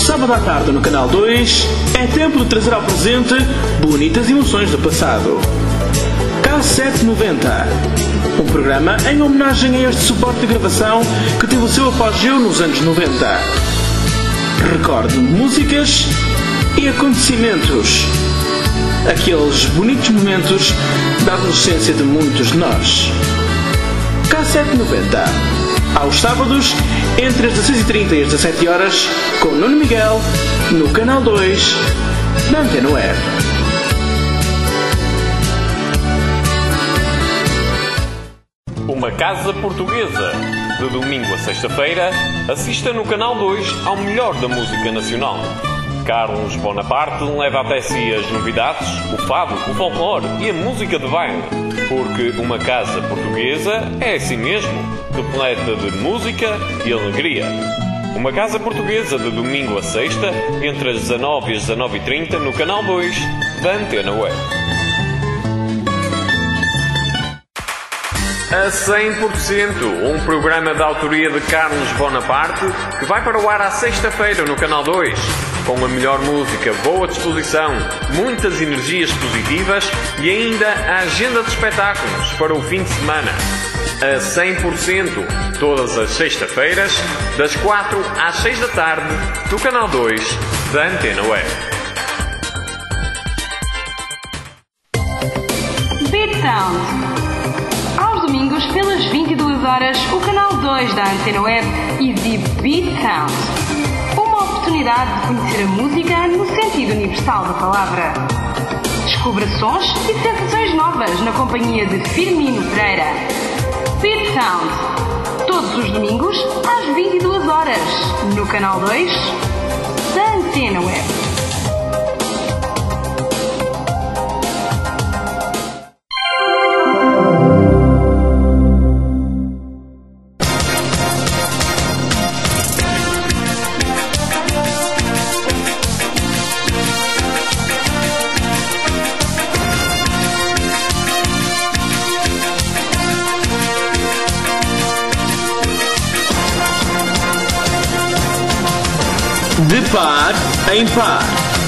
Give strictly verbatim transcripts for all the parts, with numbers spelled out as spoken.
sábado à tarde no Canal dois, é tempo de trazer ao presente bonitas emoções do passado. K sete noventa, um programa em homenagem a este suporte de gravação que teve o seu apogeu nos anos noventa. Recorde músicas e acontecimentos. Aqueles bonitos momentos da adolescência de muitos de nós. K sete noventa, aos sábados, entre as dezasseis e trinta e as dezassete horas, com Nuno Miguel, no Canal dois, da Antena Web. Uma casa portuguesa. De domingo a sexta-feira, assista no Canal dois ao melhor da música nacional. Carlos Bonaparte leva até si as novidades, o fado, o folclore e a música de baile. Porque uma casa portuguesa é assim mesmo, repleta de música e alegria. Uma casa portuguesa de domingo a sexta, entre as dezanove e as dezanove e trinta, no Canal dois, da Antena Web. A cem por cento, um programa de autoria de Carlos Bonaparte, que vai para o ar à sexta-feira no Canal dois, com a melhor música, boa disposição, muitas energias positivas e ainda a agenda de espetáculos para o fim de semana. A cem por cento, todas as sextas-feiras, das quatro às seis da tarde, no Canal dois, da Antena Web. Beat Sound. Aos domingos, pelas vinte e duas horas, o Canal dois da Antena Web exibe Beat Sound. Uma oportunidade de conhecer a música no sentido universal da palavra. Descubra sons e sensações novas na companhia de Firmino Pereira. Beat Sound. Todos os domingos, às vinte e duas horas, no Canal dois da Antena Web. De par em par.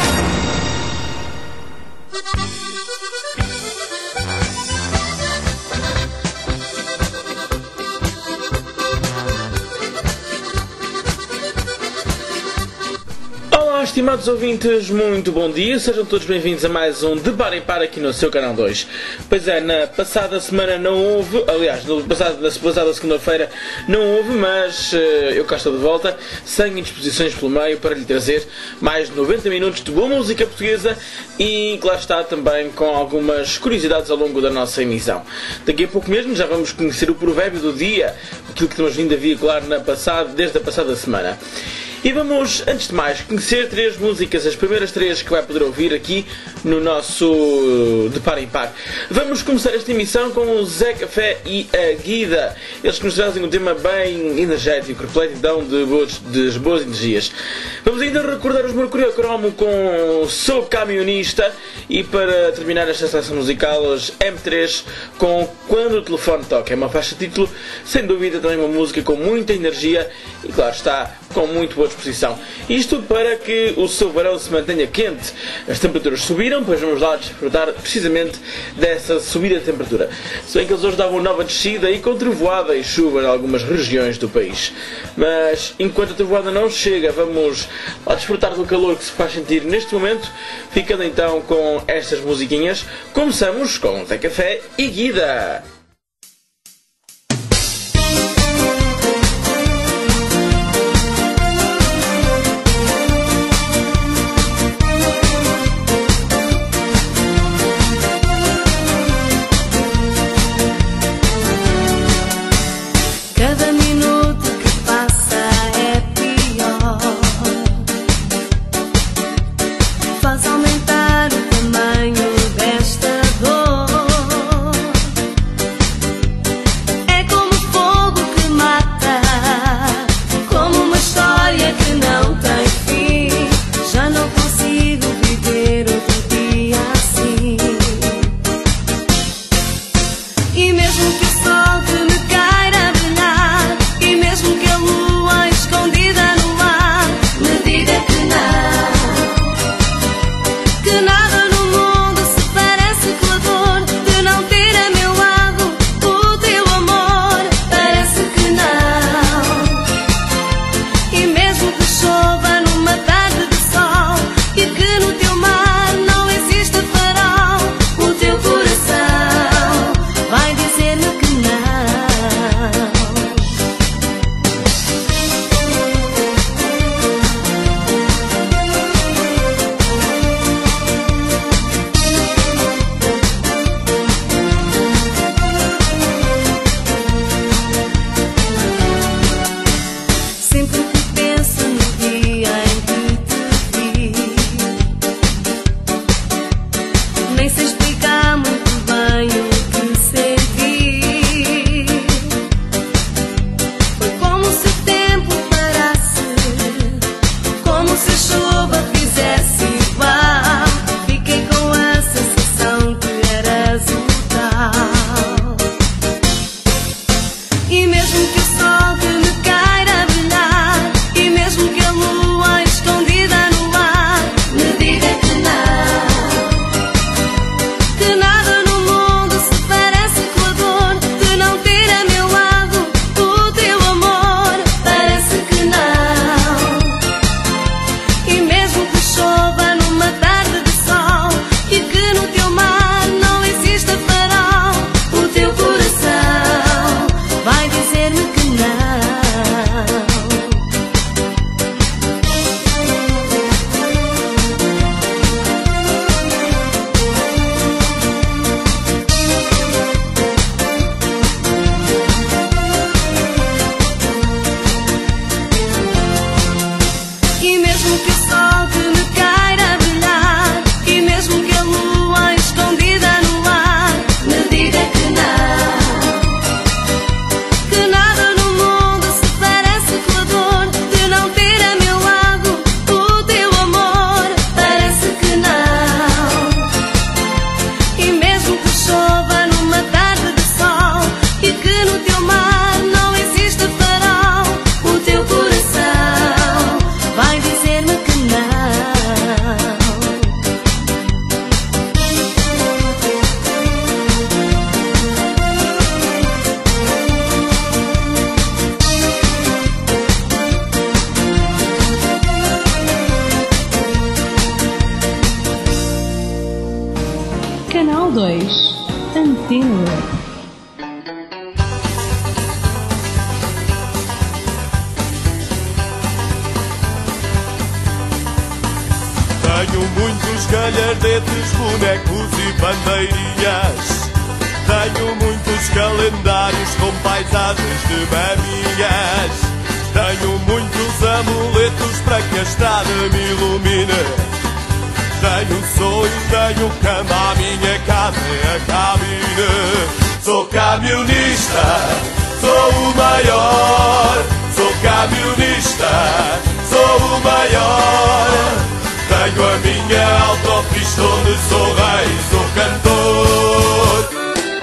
Olá, estimados ouvintes, muito bom dia, sejam todos bem-vindos a mais um De Par em Par aqui no seu Canal dois. Pois é, na passada semana não houve, aliás, no passado, na passada segunda-feira não houve, mas uh, eu cá estou de volta, sem indisposições pelo meio, para lhe trazer mais noventa minutos de boa música portuguesa e, claro está, também com algumas curiosidades ao longo da nossa emissão. Daqui a pouco mesmo já vamos conhecer o provérbio do dia, aquilo que temos vindo a veicular na passada, desde a passada semana. E vamos, antes de mais, conhecer três músicas, as primeiras três que vai poder ouvir aqui no nosso De Par em Par. Vamos começar esta emissão com o Zé Café e a Guida. Eles que nos trazem um tema bem energético, repleto então de boas, de boas energias. Vamos ainda recordar os Mercúrio Cromo com Sou Camionista e para terminar esta seleção musical, os M três com Quando o Telefone Toca. É uma faixa de título, sem dúvida também uma música com muita energia e, claro está, com muito boa disposição. Isto para que o seu verão se mantenha quente. As temperaturas subiram, pois vamos lá desfrutar precisamente dessa subida de temperatura. Se bem que eles hoje davam nova descida e com trovoada e chuva em algumas regiões do país. Mas enquanto a trovoada não chega, vamos lá desfrutar do calor que se faz sentir neste momento, ficando então com estas musiquinhas. Começamos com Zé Café e Guida. Cada minuto que passa é pior, faz aumentar o tamanho desta dor. Tenho muitos galhardetes, bonecos e bandeirinhas. Tenho muitos calendários com paisagens de maminhas. Tenho muitos amuletos para que a estrada me ilumine. Tenho sonho, tenho cama, a minha casa é a cabine. Sou camionista, sou o maior. Sou camionista, sou o maior. Tenho a minha autopista onde sou rei, sou cantor.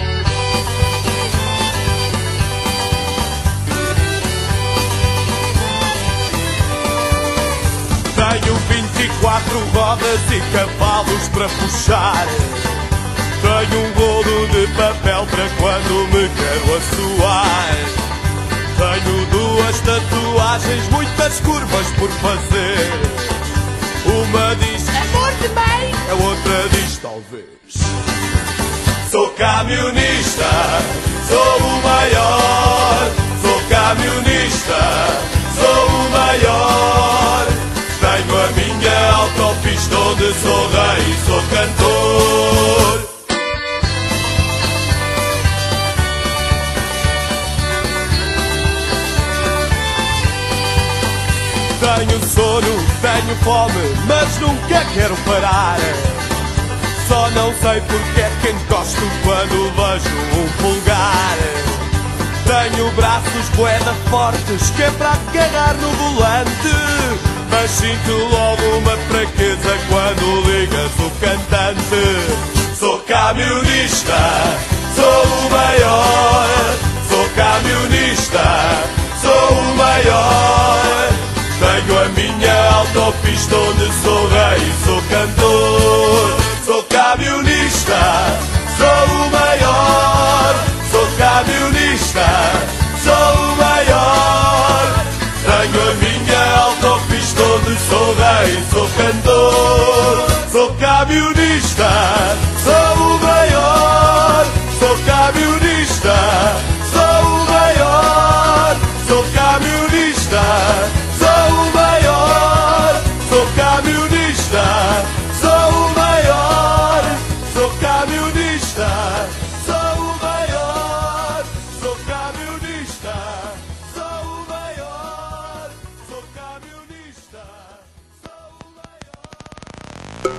Tenho vinte e quatro rodas e cavalos para puxar. Tenho um rolo de papel para quando me quero assoar. Tenho duas tatuagens, muitas curvas por fazer. Uma diz amor de mãe, a outra diz talvez. Sou camionista, sou o maior. Sou camionista, sou o maior. Tenho a minha autopista onde sou rei, sou cantor. Tenho sono, tenho fome, mas nunca quero parar. Só não sei porque é que encosto quando vejo um pulgar. Tenho braços bué-da fortes que é para agarrar no volante, mas sinto logo uma fraqueza quando ligas o cantante. Sou camionista, sou o maior. Sou camionista, sou o maior. Tenho a minha autopista onde sou rei, sou cantor. Sou camionista, sou o maior. Sou camionista, sou o maior. Tenho a minha autopista onde sou rei, sou cantor. Sou camionista, sou o maior. Sou camionista, sou o maior. Sou camionista, sou o maior. Sou camionista, sou o maior. Sou camionista, sou o maior. Sou camionista, sou o maior. Sou camionista, sou o maior.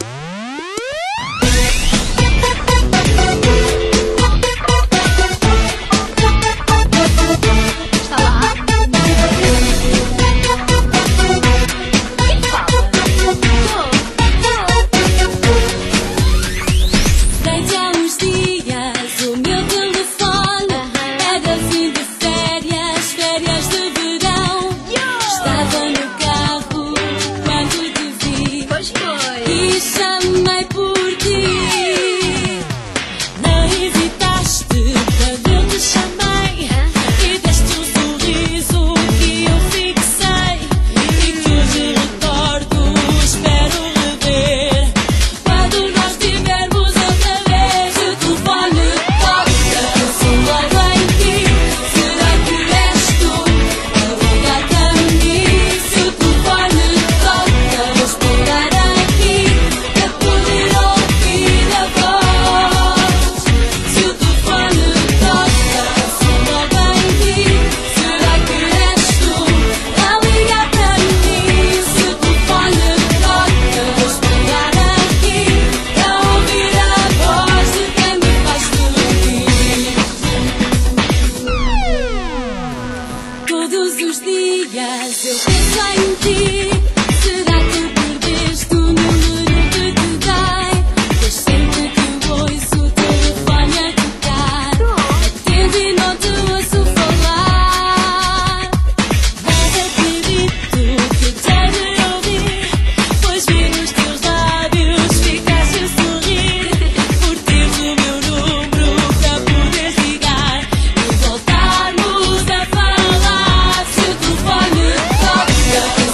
Está lá? Quem fala? Desde há uns dias o meu telefone era fim de férias, férias de verão. Estava no carro quando te vi Pois foi. e chamei por ti. Não hesitaste quando eu te chamei e deste um sorriso que eu fixei e que hoje recordo, espero rever. Quando nós tivermos outra vez o telefone toca, penso logo em ti. Será que és tu a ligar-te a mim? Se o telefone toca, vou esperar aqui para poder ouvir a voz. Se o telefone toca, penso logo em ti. Será que és tu a ligar para mim? Se o telefone toca, vou esperar aqui para ouvir a voz de quem me faz feliz. Todos os dias eu penso em ti. Será que perdeste o número que te dei? Pois sempre que ouço o telefone a tocar, atendo e não te ouço falar. Mas acredito que já de ouvir, pois vi nos teus lábios ficaste a sorrir. Por teres o meu número para poderes ligar e voltarmos a falar. Se o telefone toca,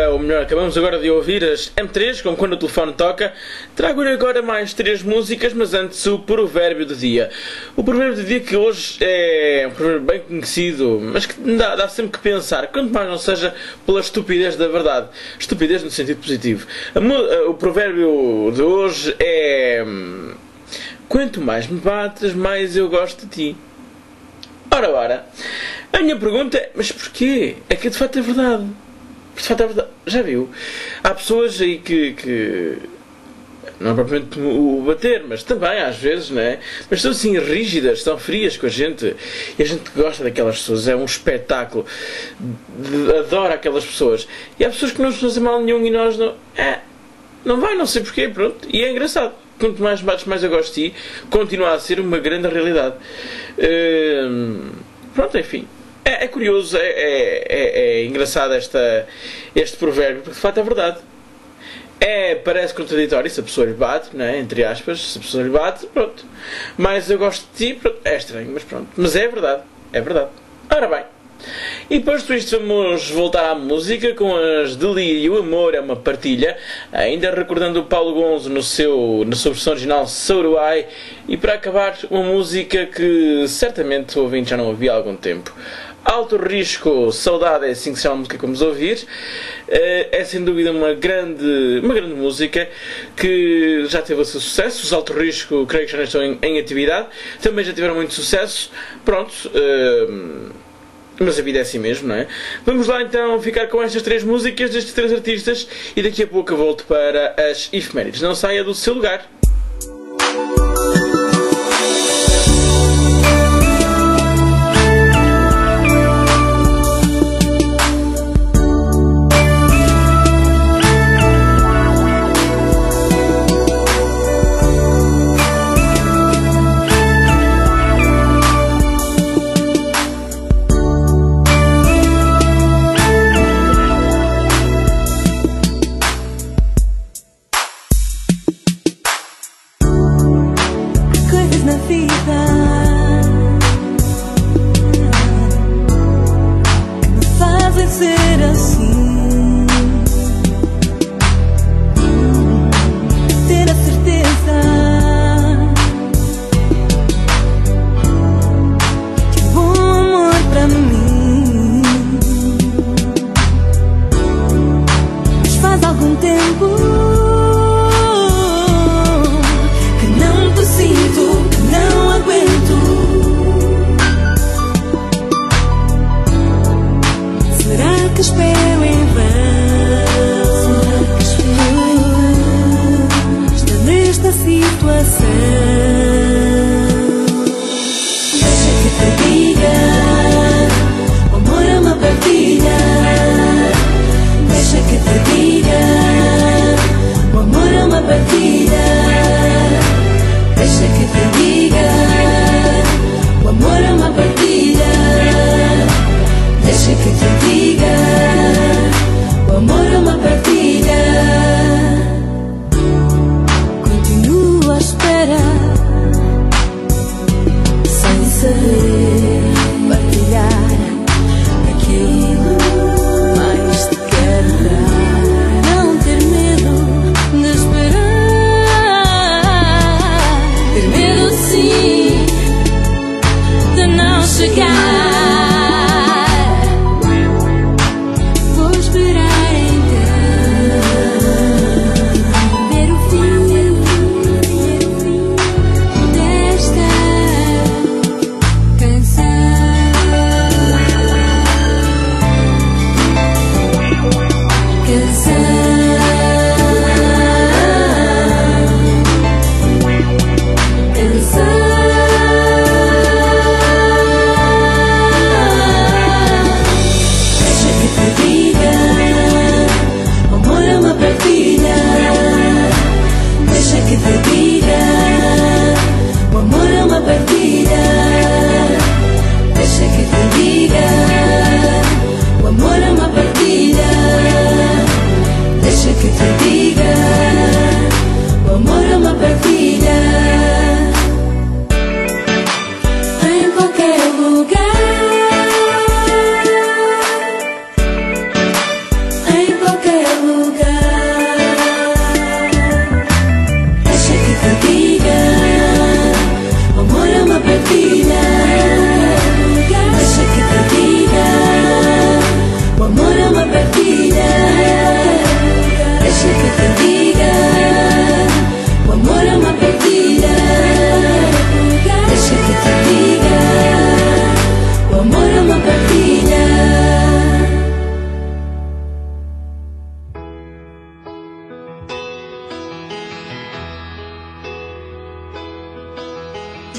uh, ou melhor, acabamos agora de ouvir as M três, com Quando o Telefone Toca. Trago-lhe agora mais três músicas, mas antes o provérbio do dia. O provérbio do dia que hoje é um provérbio bem conhecido, mas que dá, dá sempre que pensar, quanto mais não seja pela estupidez da verdade. Estupidez no sentido positivo. A, uh, o provérbio de hoje é: quanto mais me bates, mais eu gosto de ti. Ora, ora, a minha pergunta é: mas porquê? É que de facto é verdade. De facto é verdade. Já viu? Há pessoas aí que, que não é propriamente o bater, mas também às vezes, não é? Mas são assim rígidas, são frias com a gente, e a gente gosta daquelas pessoas, é um espetáculo, adora aquelas pessoas. E há pessoas que não nos fazem mal nenhum e nós não. É, não vai, não sei porquê, pronto. E é engraçado. Quanto mais bates, mais eu gosto de ti. Continua a ser uma grande realidade. Hum, pronto, enfim. É, é curioso, é, é, é, é engraçado esta, este provérbio, porque de facto é verdade. É, parece contraditório se a pessoa lhe bate, não é? Entre aspas, se a pessoa lhe bate, pronto. Mas eu gosto de ti, pronto. É estranho, mas pronto. Mas é verdade, é verdade. Ora bem. E depois de isto vamos voltar à música com as Delírio. O amor é uma partilha, ainda recordando o Paulo Gonzo no seu, na sua versão original So Do I. E para acabar, uma música que certamente o ouvinte já não ouvia há algum tempo. Alto Risco, Saudade, é assim que se chama a música que vamos ouvir. É sem dúvida uma grande, uma grande música que já teve o seu sucesso. Os Alto Risco creio que já não estão em, em atividade, também já tiveram muito sucesso. Pronto, uh, mas a vida é assim mesmo, não é? Vamos lá então ficar com estas três músicas destes três artistas e daqui a pouco eu volto para as efemérides. Não saia do seu lugar.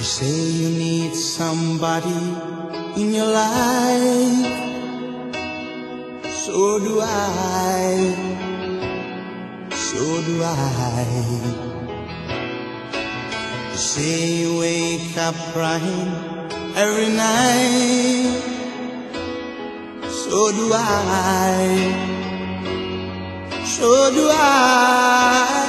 say you need somebody in your life, so do I, so do I. You say you wake up crying every night, so do I, so do I.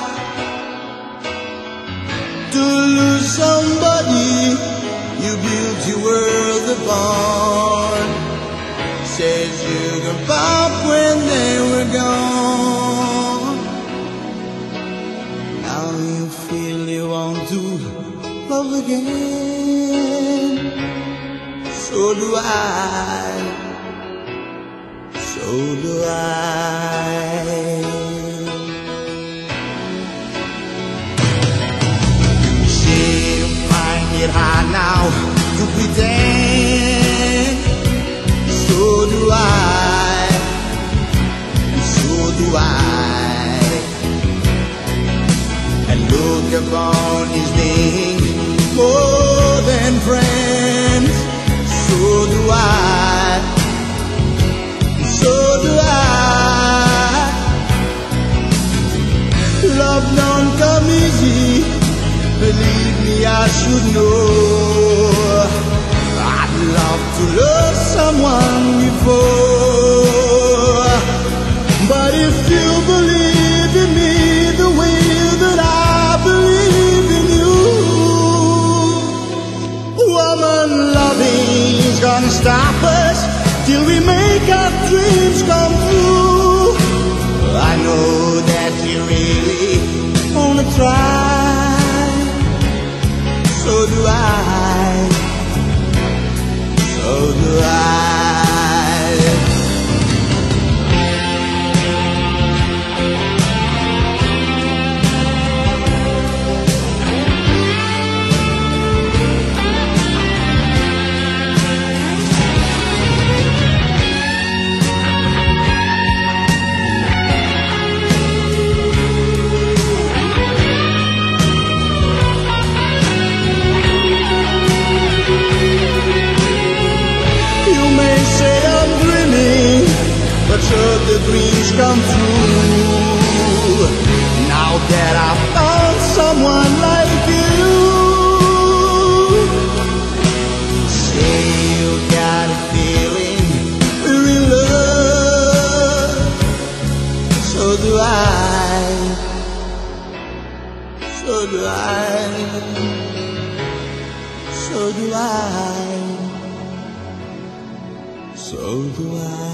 To lose somebody you built your world upon, says you give up when they were gone. Now you feel you want to love again, so do I, so do I. It hard now to pretend, so do I, so do I. And look upon his being more than friends, so do I, so do I. Love don't come easy, believe me, I should know. I'd love to love someone before, but if you believe in me the way that I believe in you, woman, loving's gonna stop us till we make our dreams come true. I know that you really wanna try, so do I, so do I. Should the dreams come true, now that I found someone like you, say you got a feeling we're in love, so do I, so do I, so do I, so do I.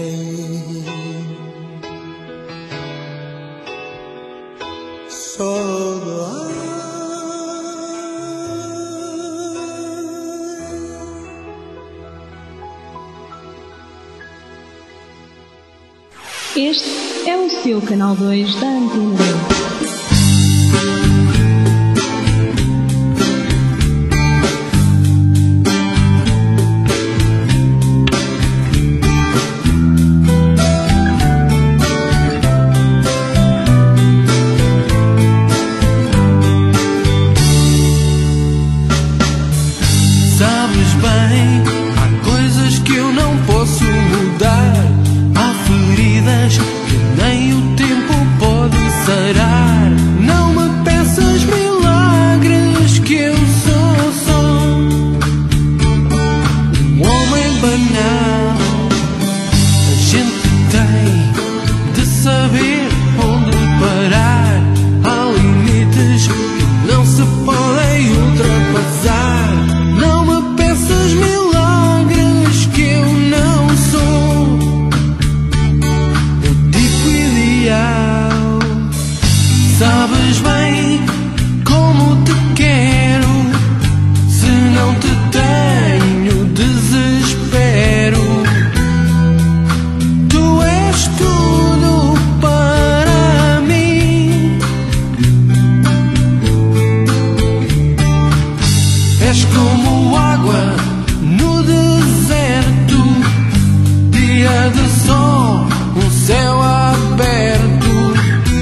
So do I. Este é o seu canal dois da Antena dois.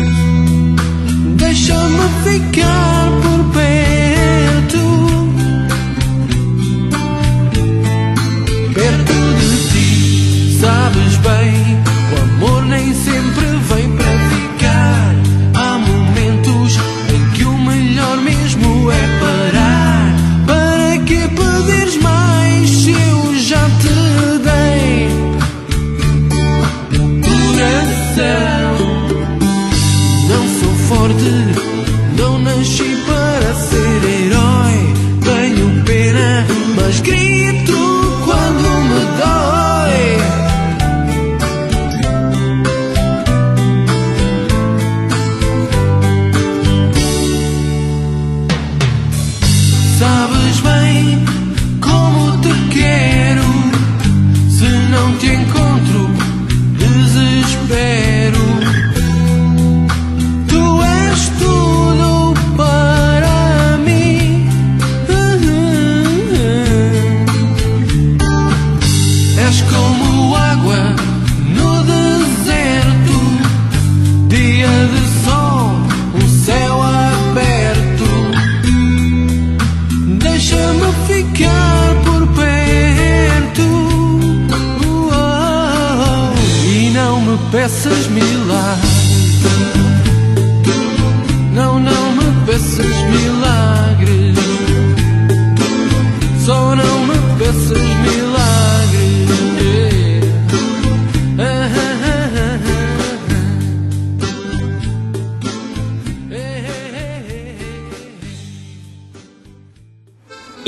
ficar por perto.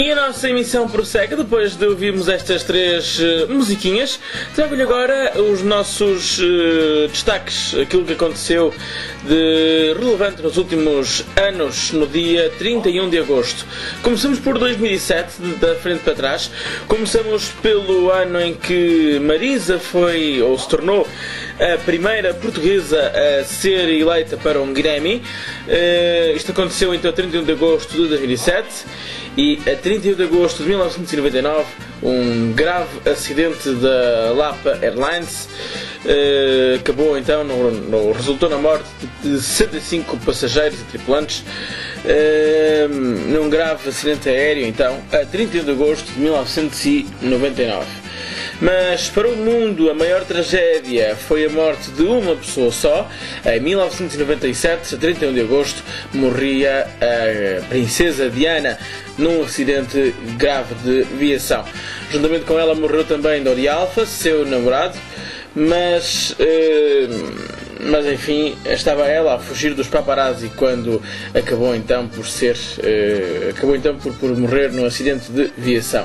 E a nossa emissão prossegue depois de ouvirmos estas três uh, musiquinhas. Trago-lhe agora os nossos uh, destaques, aquilo que aconteceu de relevante nos últimos anos, no dia trinta e um de agosto. Começamos por dois mil e sete, da frente para trás. Começamos pelo ano em que Marisa foi, ou se tornou, a primeira portuguesa a ser eleita para um Grammy. Uh, isto aconteceu então a trinta e um de agosto de dois mil e sete. E a trinta e um de agosto de mil novecentos e noventa e nove, um grave acidente da Lapa Airlines uh, acabou então, no, no, resultou na morte de sessenta e cinco passageiros e tripulantes uh, num grave acidente aéreo então, a trinta e um de agosto de mil novecentos e noventa e nove. Mas para o mundo a maior tragédia foi a morte de uma pessoa só. Em mil novecentos e noventa e sete, a trinta e um de agosto, morria a princesa Diana num acidente grave de viação. Juntamente com ela morreu também Dori Alfa, seu namorado, mas, eh, mas enfim, estava ela a fugir dos paparazzi quando acabou então por ser, eh, acabou então por, por morrer num acidente de viação.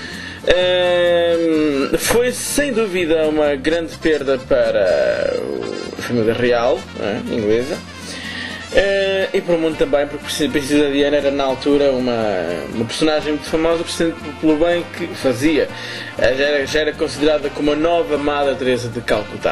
Um, foi sem dúvida uma grande perda para a família real, né, inglesa, uh, e para o mundo também, porque a princesa Diana era na altura uma, uma personagem muito famosa pelo bem que fazia. Uh, já, era, já era considerada como a nova Madre Teresa de Calcutá.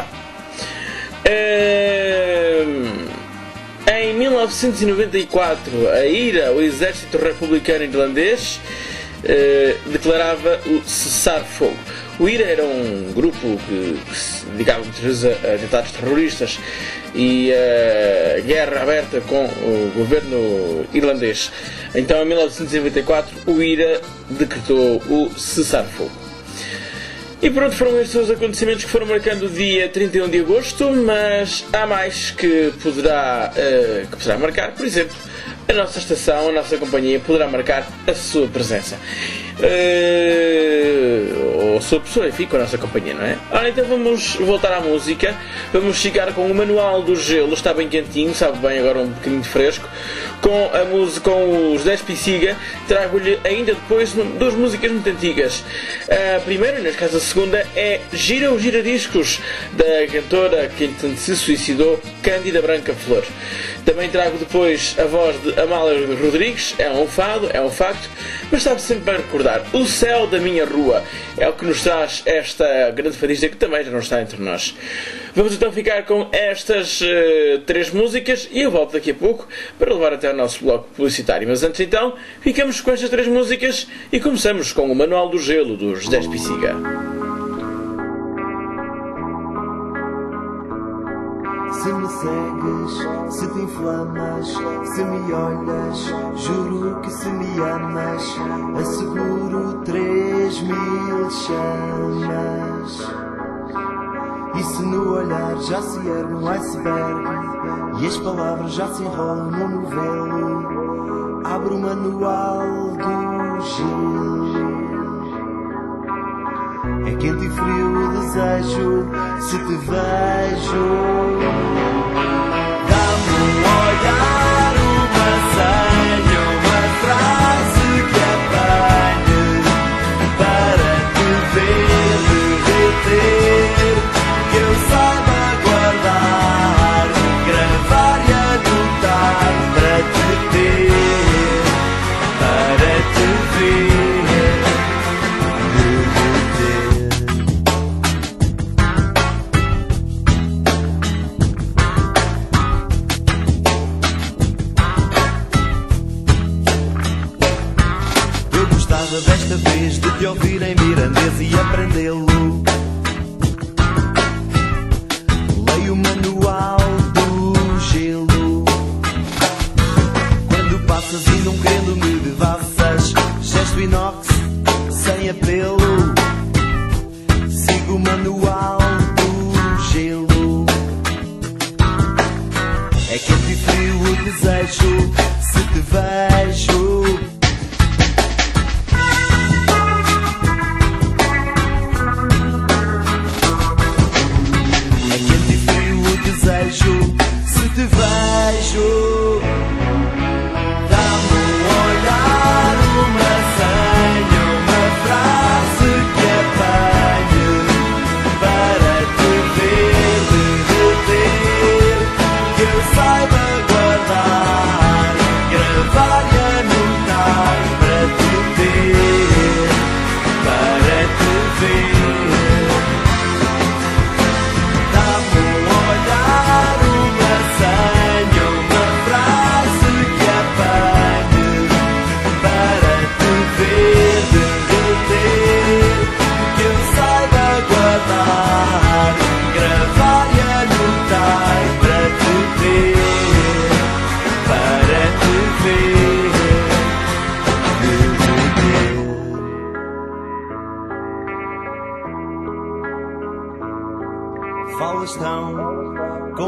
Uh, em mil novecentos e noventa e quatro, a I R A, o Exército Republicano Irlandês, Uh, declarava o cessar-fogo. O I R A era um grupo que se dedicava muitas vezes a atentados terroristas e a guerra aberta com o governo irlandês. Então, em mil novecentos e noventa e quatro, o I R A decretou o cessar-fogo. E pronto, foram estes os acontecimentos que foram marcando o dia trinta e um de agosto, mas há mais que poderá, uh, que poderá marcar. Por exemplo, a nossa estação, a nossa companhia poderá marcar a sua presença. Uh, ou a sua pessoa, enfim, com a nossa companhia, não é? Ora, então vamos voltar à música. Vamos ficar com o Manual do Gelo. Está bem quentinho, sabe bem, agora um bocadinho de fresco. Com, a música, com os dez Pisiga, trago-lhe ainda depois duas músicas muito antigas. A primeira, neste caso a segunda, é Gira os Giradiscos, da cantora que se suicidou, Cândida Branca Flor. Também trago depois a voz de Amália Rodrigues, é um fado, é um facto, mas sabe sempre bem recordar. O Céu da Minha Rua é o que nos traz esta grande fadista que também já não está entre nós. Vamos então ficar com estas uh, três músicas e eu volto daqui a pouco para levar até o nosso bloco publicitário. Mas antes então, ficamos com estas três músicas e começamos com o Manual do Gelo dos dez Pisiga. Se me segues, se te inflamas, se me olhas, juro que se me amas, asseguro três mil chamas. E se no olhar já se ergue um iceberg e as palavras já se enrolam no novelo, abro o manual do gelo. É quente e frio o desejo, se te vejo. Dá-me um olhar, uma senha, uma frase que apanhe para te ver derreter, que eu saiba guardar, gravar e anotar para te ter, para te ver. Desta vez de te ouvir em mirandês e aprendê-lo. Leio o manual do gelo. Quando passas e não querendo me devassas, gesto inox sem apelo. Sigo o manual do gelo. É quente e frio o desejo, se te vejo. Se te vejo, dá-me um olhar, uma senha.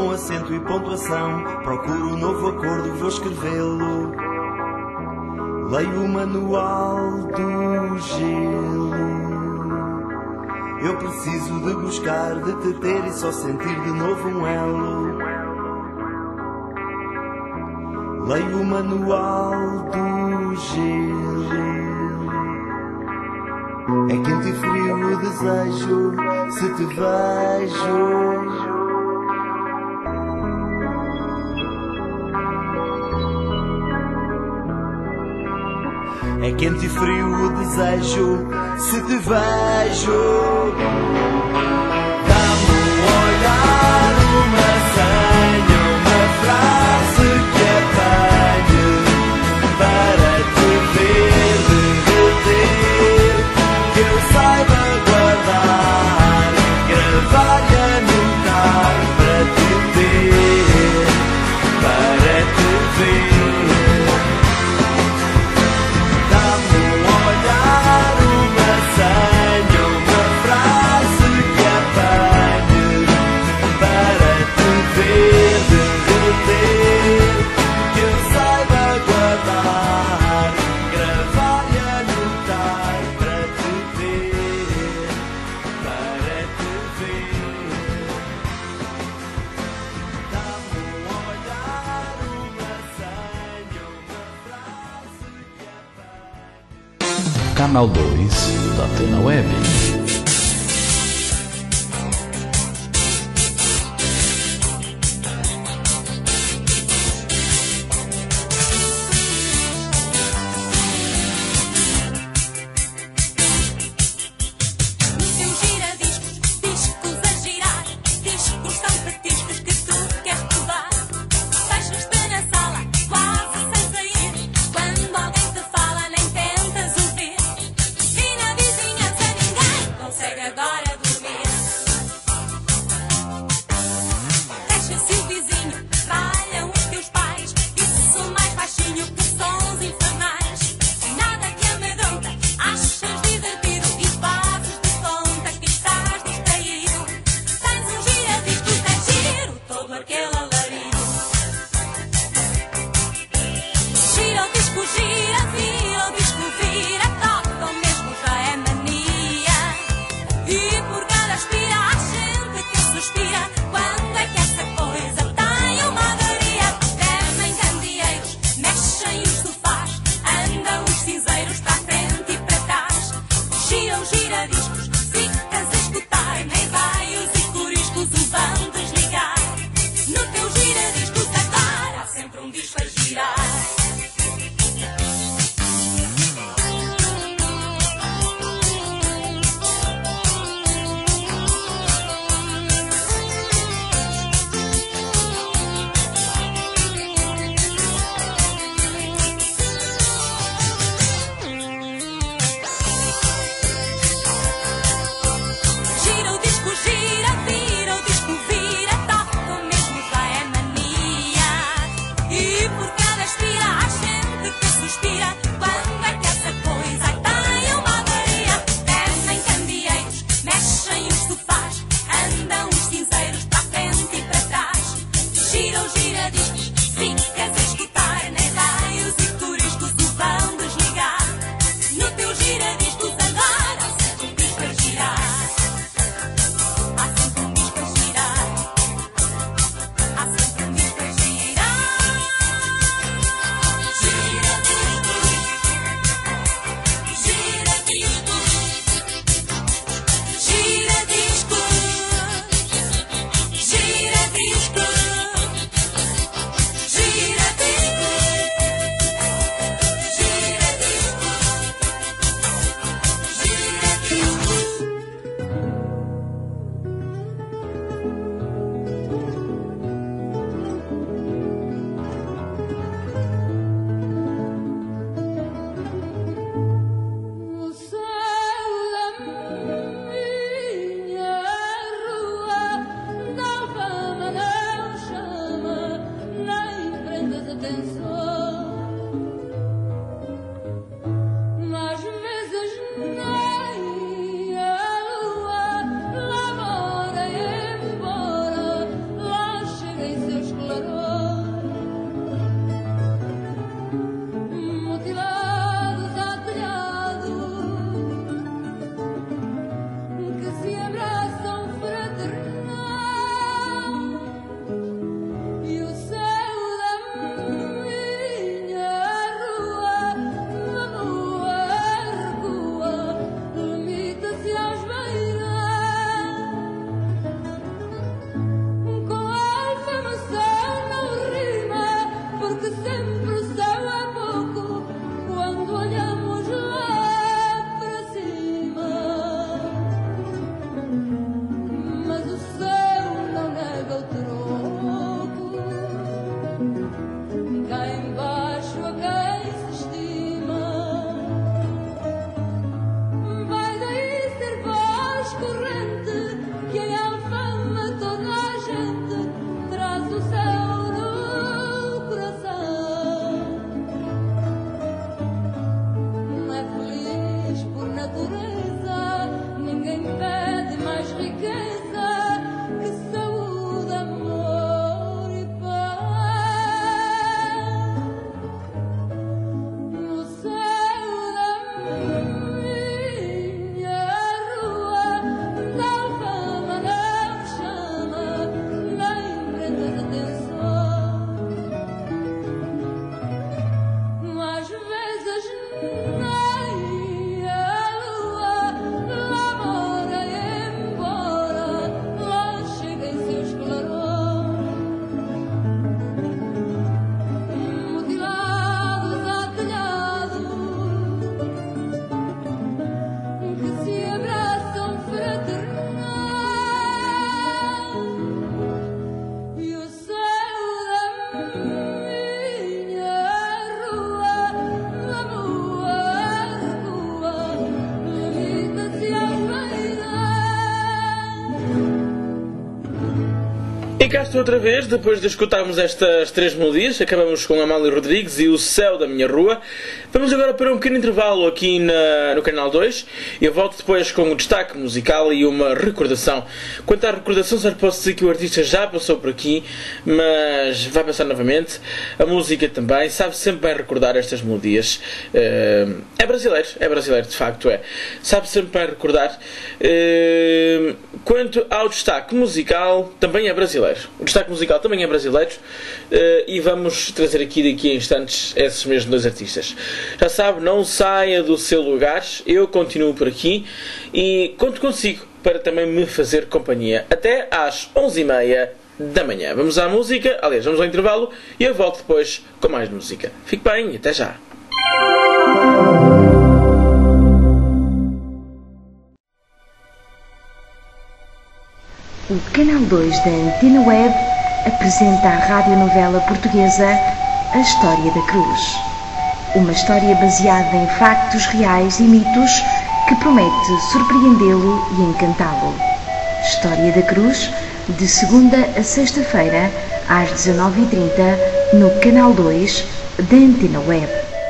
com acento e pontuação. Procuro um novo acordo, vou escrevê-lo. Leio o manual do gelo. Eu preciso de buscar, de te ter e só sentir de novo um elo. Leio o manual do gelo. É quente e frio o desejo, se te vejo. É quente e frio o desejo, se te vejo. Dá-me um olhar, uma senha, uma frase que apanhe para te ver, derreter, que eu saiba guardar, gravar e anotar para te ter, para te ver. Canal dois da Antena Web. cá embaixo a quem se estima. Vai daí ser voz corrente que em alfama toda a gente traz o céu no coração. Não é feliz por natureza, ninguém pede mais riqueza que saúde, amor e paz. No céu da minha rua, da alfama não chama, nem prendas atenção. Às vezes nem a lua lá mora, embora lá cheguem seus clarões. Mutilados a telhado que se abraçam fraternal. E o céu da minha rua, na rua recua, limita-se à feira. E cá estou outra vez, depois de escutarmos estas três melodias, acabamos com Amália Rodrigues e O Céu da Minha Rua. Vamos agora para um pequeno intervalo aqui na, no canal dois. Eu volto depois com o destaque musical e uma recordação. Quanto à recordação, só posso dizer que o artista já passou por aqui, mas vai passar novamente. A música também, sabe sempre bem recordar estas melodias. Uh, é brasileiro, é brasileiro, de facto é. Sabe sempre bem recordar. Uh, quanto ao destaque musical, também é brasileiro. O destaque musical também é brasileiro. Uh, e vamos trazer aqui daqui a instantes esses mesmos dois artistas. Já sabe, não saia do seu lugar, eu continuo por aqui e conto consigo para também me fazer companhia até às onze e meia da manhã. Vamos à música, aliás, vamos ao intervalo e eu volto depois com mais música. Fique bem, até já. O Canal dois da Antena Web apresenta à radionovela portuguesa A História da Cruz. Uma história baseada em factos reais e mitos que promete surpreendê-lo e encantá-lo. História da Cruz, de segunda a sexta-feira, às dezanove e trinta, no Canal dois da Antena Web.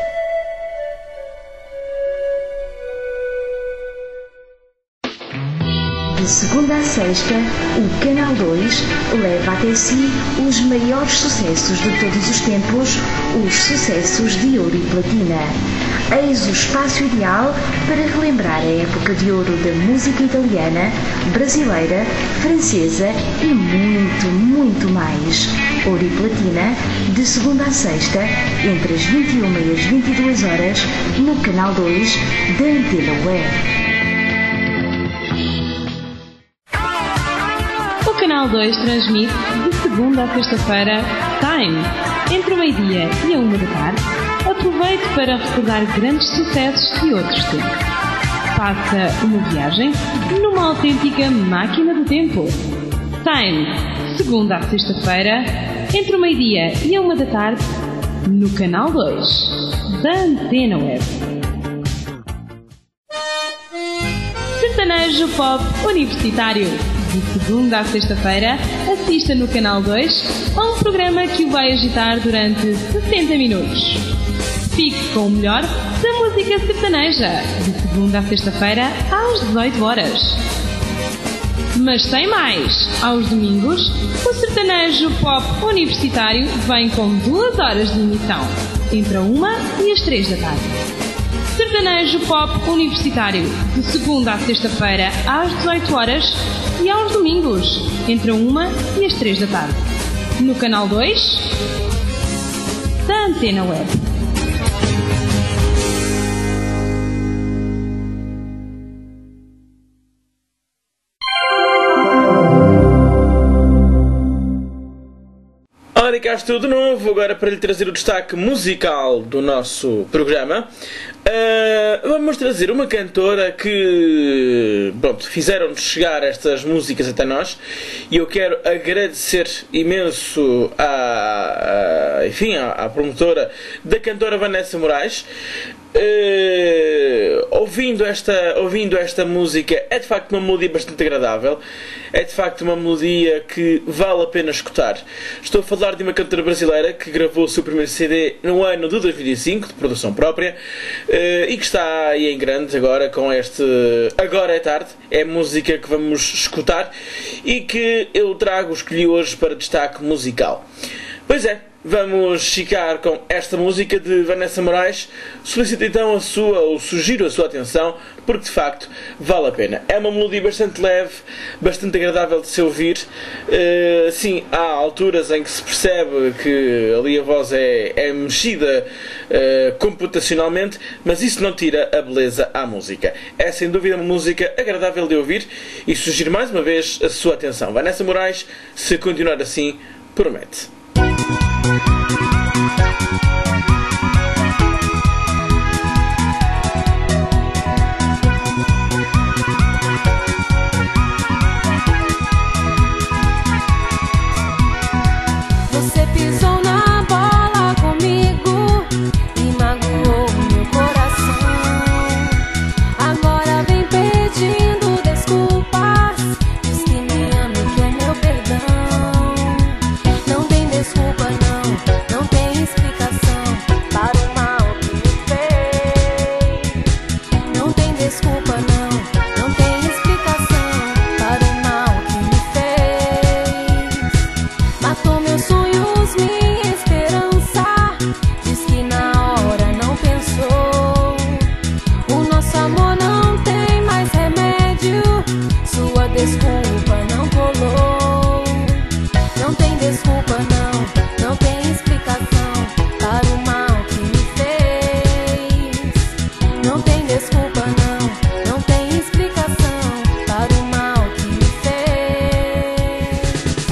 De segunda a sexta, o Canal dois leva até si os maiores sucessos de todos os tempos, os sucessos de ouro e platina. Eis o espaço ideal para relembrar a época de ouro da música italiana, brasileira, francesa e muito, muito mais. Ouro e platina, de segunda a sexta, entre as vinte e uma e as vinte e duas horas, no Canal dois da Antena Web. O Canal dois transmite de segunda a sexta-feira Time, entre o meio-dia e a uma da tarde. Aproveite para recordar grandes sucessos de outros tempos. Faça uma viagem numa autêntica máquina do tempo. Time, segunda a sexta-feira, entre o meio-dia e a uma da tarde, no Canal dois da Antena Web. Sertanejo Pop Universitário. De segunda a sexta-feira, assista no Canal dois a um programa que o vai agitar durante sessenta minutos. Fique com o melhor da música sertaneja, de segunda a sexta-feira, às dezoito horas. Mas tem mais! Aos domingos, o Sertanejo Pop Universitário vem com duas horas de emissão, entre a uma e as três da tarde. Sertanejo Pop Universitário, de segunda a sexta-feira, às dezoito horas, e aos domingos, entre a uma e as três da tarde. No Canal dois da Antena Web. Ora, e cá estou de novo, agora para lhe trazer o destaque musical do nosso programa. Uh, vamos trazer uma cantora que, pronto, fizeram-nos chegar estas músicas até nós, e eu quero agradecer imenso a, a, enfim, à, à promotora da cantora Vanessa Moraes. Uh, ouvindo, esta, ouvindo esta música, é de facto uma melodia bastante agradável, é de facto uma melodia que vale a pena escutar. Estou a falar de uma cantora brasileira que gravou o seu primeiro C D no ano de dois mil e cinco, de produção própria, uh, e que está aí em grande agora com este Agora é Tarde. É a música que vamos escutar e que eu trago, escolhi hoje para destaque musical. Pois é, vamos ficar com esta música de Vanessa Moraes. Solicito então a sua, ou sugiro a sua atenção, porque de facto vale a pena. É uma melodia bastante leve, bastante agradável de se ouvir. Uh, sim, há alturas em que se percebe que ali a voz é, é mexida uh, computacionalmente, mas isso não tira a beleza à música. É sem dúvida uma música agradável de ouvir e sugiro mais uma vez a sua atenção. Vanessa Moraes, se continuar assim, promete. Você pisou na bola comigo e magoou meu coração. Agora vem pedindo desculpas, diz que me ama e quer meu perdão. Não tem desculpa não, não tem explicação para o mal que me fez. Não tem desculpa não, não tem explicação para o mal que me fez. Matou meus sonhos, minha esperança, diz que na hora não pensou. O nosso amor não tem mais remédio, sua desculpa não colou. Não tem desculpa não, não tem explicação para o mal que me fez. Não tem desculpa não, não tem explicação para o mal que me fez.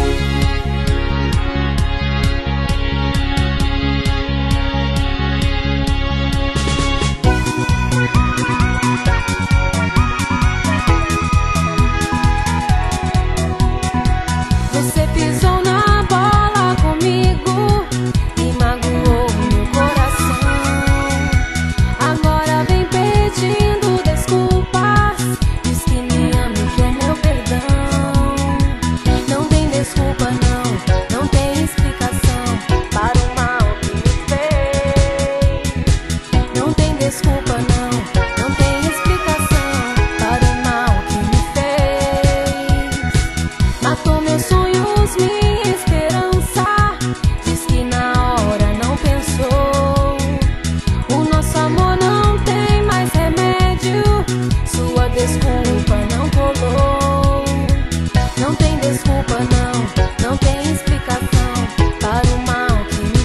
Você pisou na bola comigo e magoou meu coração. Agora vem pedindo desculpas, diz que me ama e quer meu perdão. Não tem desculpa não, não tem explicação para o mal que me fez. Não tem desculpa não, não tem explicação para o mal que me fez. Matou meus sonhos, minha esperança, diz que na hora não pensou. O nosso amor não tem mais remédio, sua desculpa não colou. Não tem desculpa não, não tem explicação para o mal que me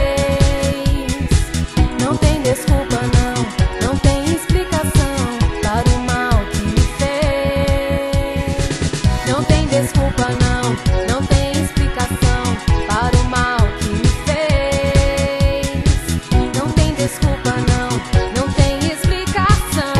fez. Não tem desculpa não, não tem explicação para o mal que me fez. Não tem desculpa não, não tem explicação para o mal que me fez. Não tem desculpa não, não tem explicação.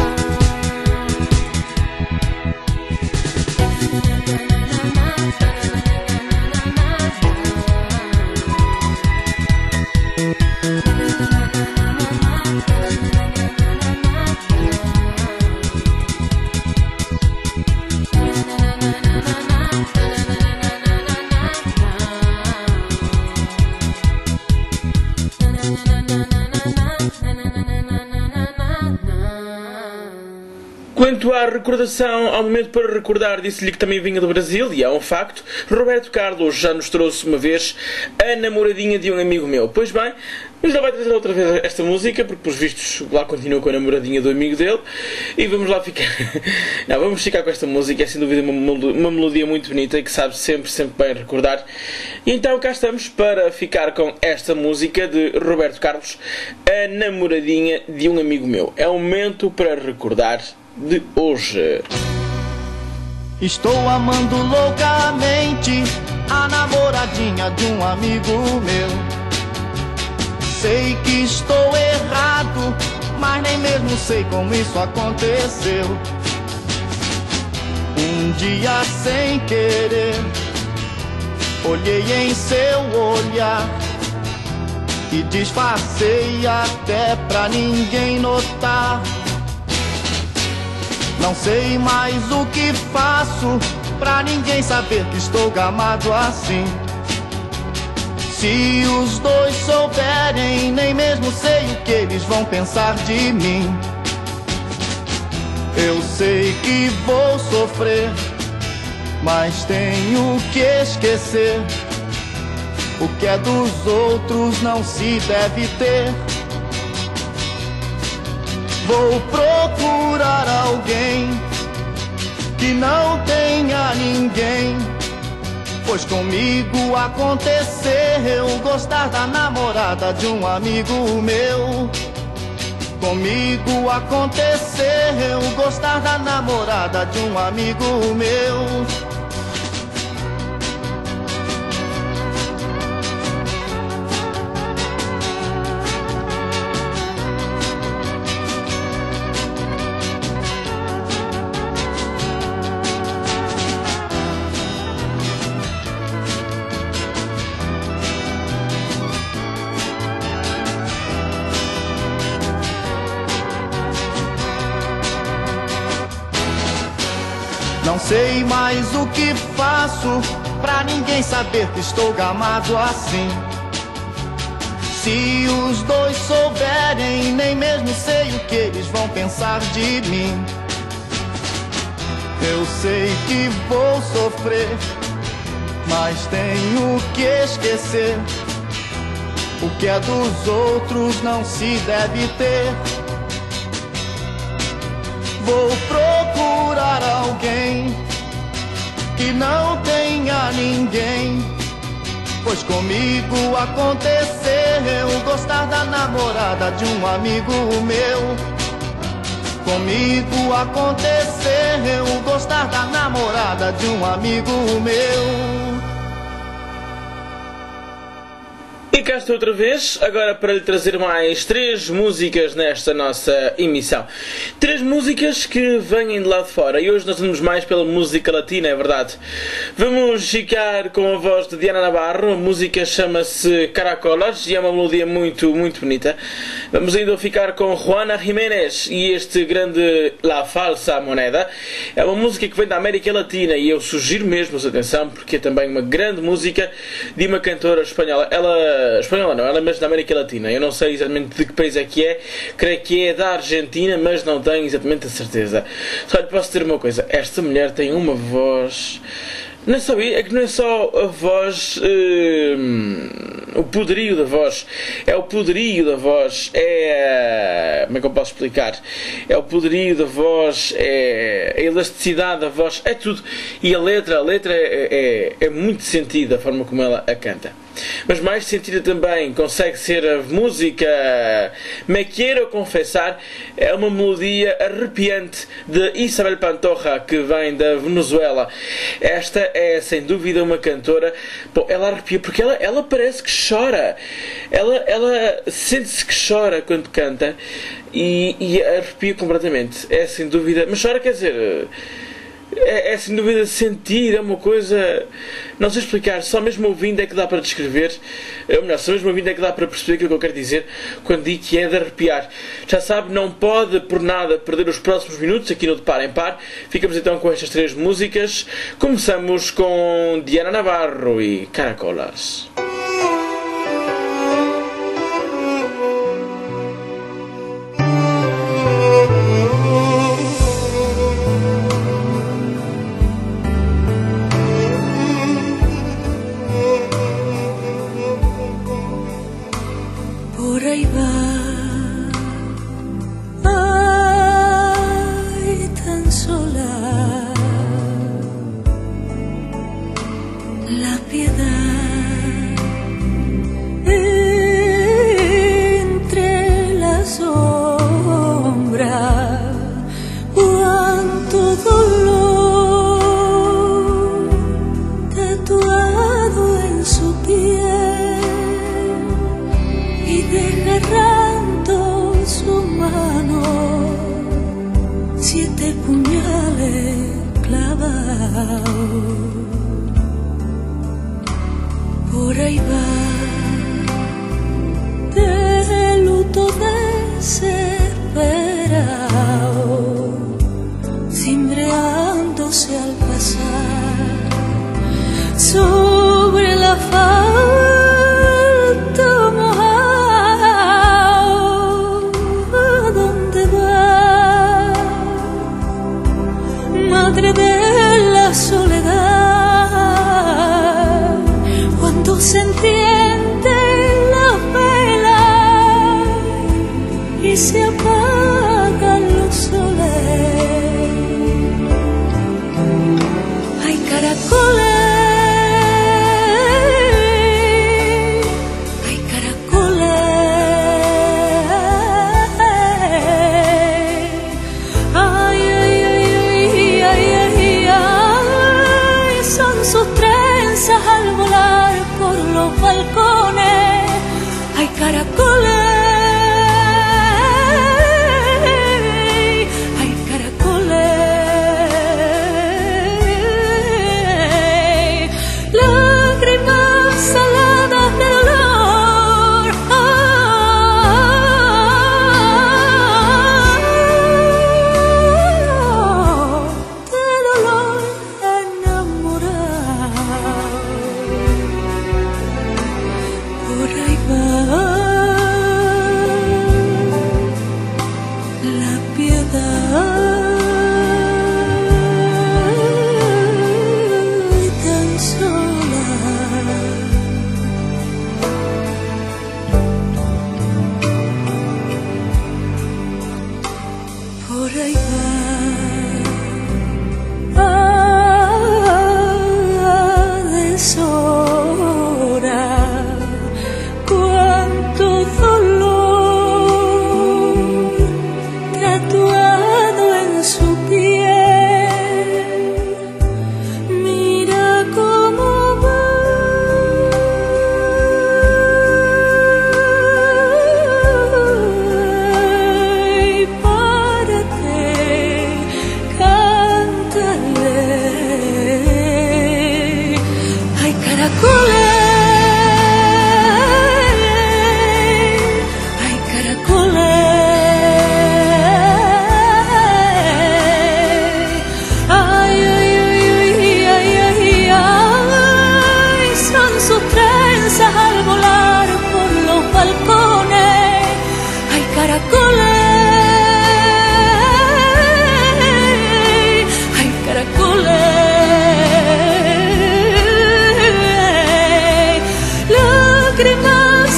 Quanto à recordação, ao momento para recordar, disse-lhe que também vinha do Brasil, e é um facto. Roberto Carlos já nos trouxe uma vez a namoradinha de um amigo meu. Pois bem, mas já vai trazer outra vez esta música, porque pelos vistos lá continua com a namoradinha do amigo dele. E vamos lá ficar. Não, vamos ficar com esta música, é sem dúvida uma, uma melodia muito bonita e que sabe sempre, sempre bem recordar. E então cá estamos para ficar com esta música de Roberto Carlos, a namoradinha de um amigo meu. É um momento para recordar de hoje. Estou amando loucamente a namoradinha de um amigo meu. Sei que estou errado, mas nem mesmo sei como isso aconteceu. Um dia sem querer, olhei em seu olhar e disfarcei até pra ninguém notar. Não sei mais o que faço pra ninguém saber que estou gamado assim. Se os dois souberem, nem mesmo sei o que eles vão pensar de mim. Eu sei que vou sofrer, mas tenho que esquecer. O que é dos outros não se deve ter. Vou procurar alguém que não tenha ninguém, pois comigo aconteceu gostar da namorada de um amigo meu. Comigo aconteceu gostar da namorada de um amigo meu. Não sei mais o que faço pra ninguém saber que estou gamado assim. Se os dois souberem, nem mesmo sei o que eles vão pensar de mim. Eu sei que vou sofrer, mas tenho que esquecer. O que é dos outros não se deve ter. Vou procurar alguém que não tenha ninguém, pois comigo aconteceu gostar da namorada de um amigo meu. Comigo aconteceu gostar da namorada de um amigo meu. E cá estou outra vez, agora para lhe trazer mais três músicas nesta nossa emissão. Três músicas que vêm de lá de fora, e hoje nós vamos mais pela música latina, é verdade. Vamos ficar com a voz de Diana Navarro, a música chama-se Caracolas e é uma melodia muito, muito bonita. Vamos ainda ficar com Juana Jiménez e este grande La Falsa Moneda. É uma música que vem da América Latina e eu sugiro mesmo a atenção porque é também uma grande música de uma cantora espanhola. Ela espanhola não, ela é mesmo da América Latina. Eu não sei exatamente de que país é que é. Creio que é da Argentina, mas não tenho exatamente a certeza. Só lhe posso dizer uma coisa. Esta mulher tem uma voz... Não sabia, é que não é só a voz, hum, o poderio da voz, é o poderio da voz, é, como é que eu posso explicar? É o poderio da voz, é a elasticidade da voz, é tudo. E a letra, a letra é, é, é muito sentida a forma como ela a canta. Mas mais sentida também consegue ser a música Me Quiero Confessar. É uma melodia arrepiante de Isabel Pantoja, que vem da Venezuela. Esta é sem dúvida uma cantora. Bom, ela arrepia porque ela, ela parece que chora. Ela, ela sente-se que chora quando canta e, e arrepia completamente. É sem dúvida. Mas chora, quer dizer... É, é sem dúvida sentir, é uma coisa... Não sei explicar, só mesmo ouvindo é que dá para descrever. Ou melhor, só mesmo ouvindo é que dá para perceber aquilo que eu quero dizer quando digo que é de arrepiar. Já sabe, não pode por nada perder os próximos minutos aqui no De Par em Par. Ficamos então com estas três músicas. Começamos com Diana Navarro e Caracolas. Por ahí va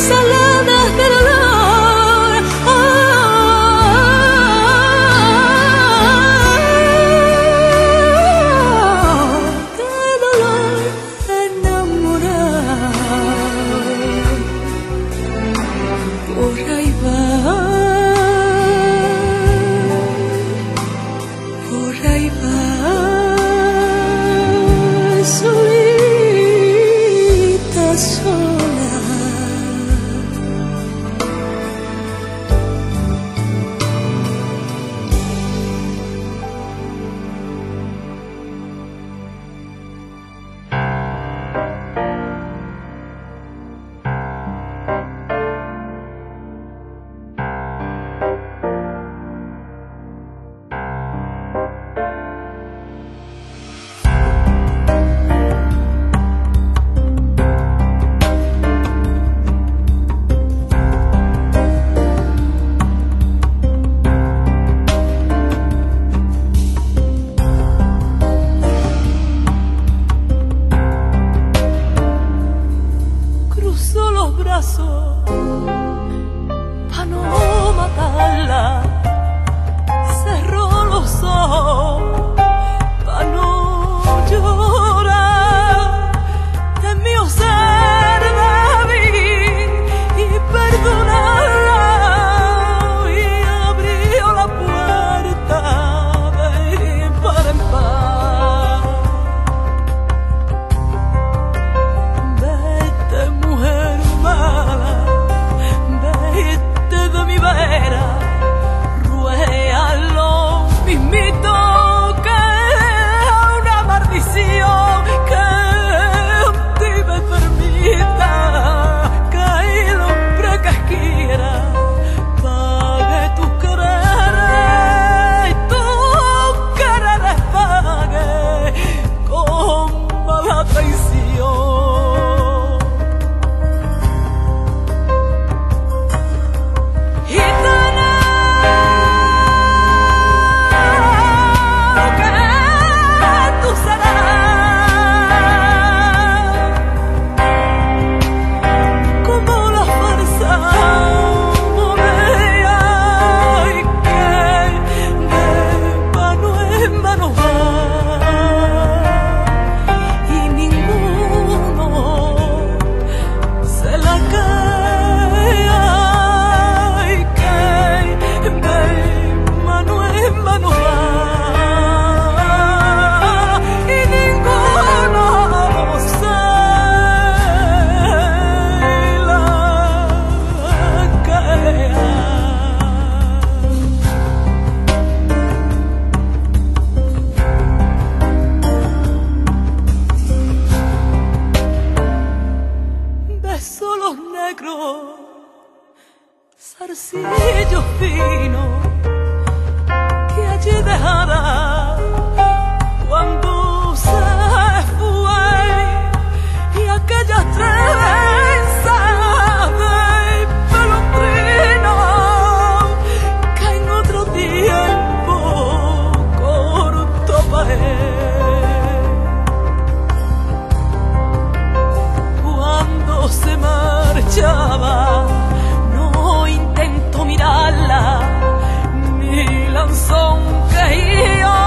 saladas de dolor. Oh, qué dolor enamorar. Por ahí va, por ahí va, solita, sola. Cruzó los brazos pa' no matarla, cerró los ojos pa' no llorar, temió ser débil y perdonarla, y abrió la puerta de par en par. Vete, mujer mala, vete de mi vera, ruega lo mismito que una maldición, que un ti me permita que el hombre que quiera pague tus quereres y tus quereres pague con mala traición. Gitana, que tú serás como la farsa moneda, y que de mano en mano va, y ninguno se la cae, y que de mano en mano va, y ninguno se la cae. Beso los negros, zarcillo fino, que allí dejara cuando se fue, y aquellas trenzas de pelotino que en otro tiempo cortó pa' él. Cuando se marchaba, no intento mirarla, ni lanzó un quejío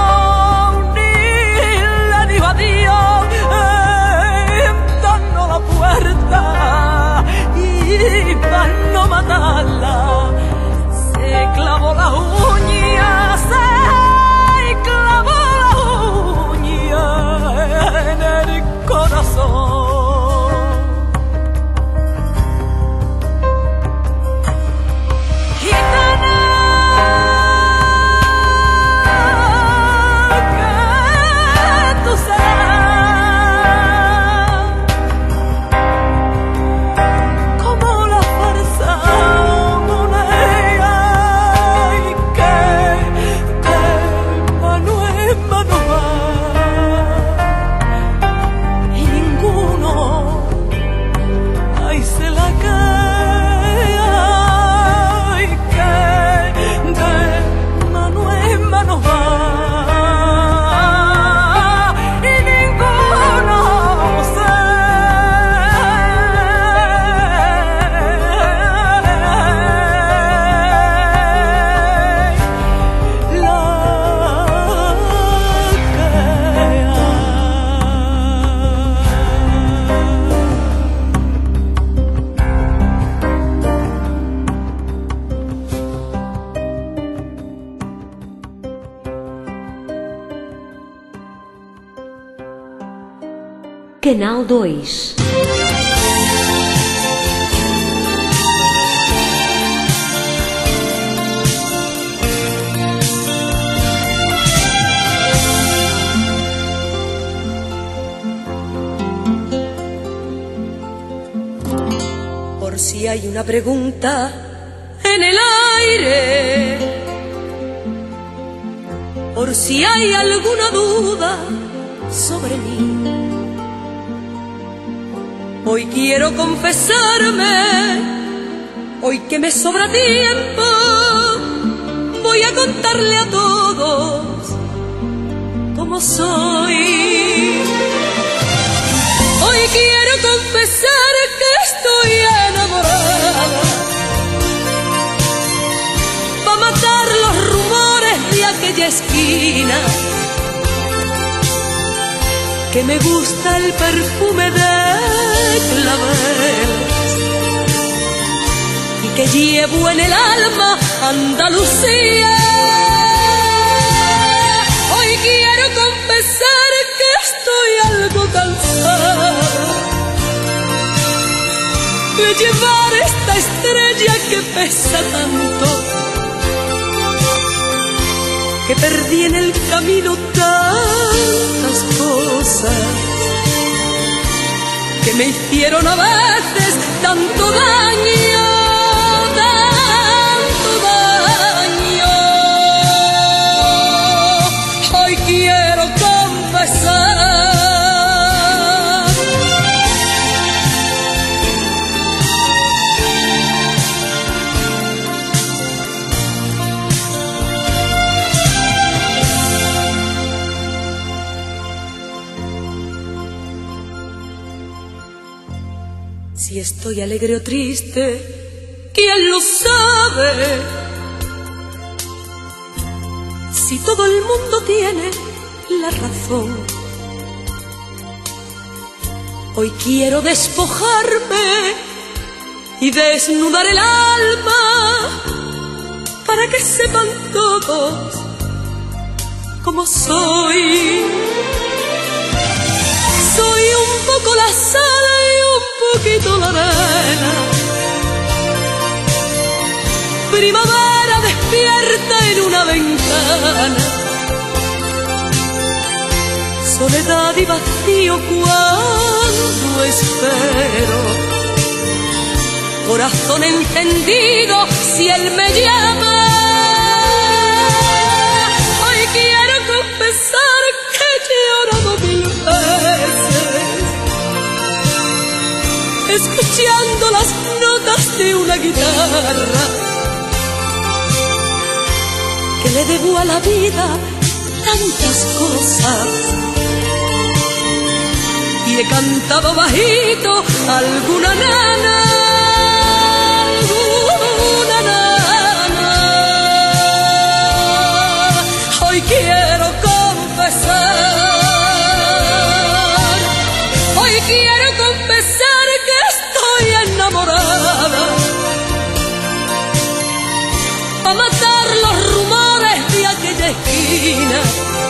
Canal dois. Por si hay una pregunta en el aire, por si hay alguna duda sobre mí, hoy quiero confesarme, hoy que me sobra tiempo, voy a contarle a todos cómo soy. Hoy quiero confesar que estoy enamorada, pa' matar los rumores de aquella esquina, que me gusta el perfume de claveles y que llevo en el alma Andalucía. Hoy quiero confesar que estoy algo cansada de llevar esta estrella que pesa tanto, que perdí en el camino tantas cosas que me hicieron a veces tanto daño, tanto daño. Hoy quiero confesar si estoy alegre o triste, ¿quién lo sabe? Si todo el mundo tiene la razón. Hoy quiero despojarme y desnudar el alma para que sepan todos cómo soy. Soy un poco la sal y un poquito la arena, primavera despierta en una ventana, soledad y vacío cuando espero, corazón encendido si él me llama. Hoy quiero confesar que he llorado mil veces, escuchando las notas de una guitarra, que le debo a la vida tantas cosas, y he cantado bajito alguna nana, alguna nana. Hoy quiero confesar, hoy quiero confesar que estoy enamorada, pa' matar los rumores de aquella esquina,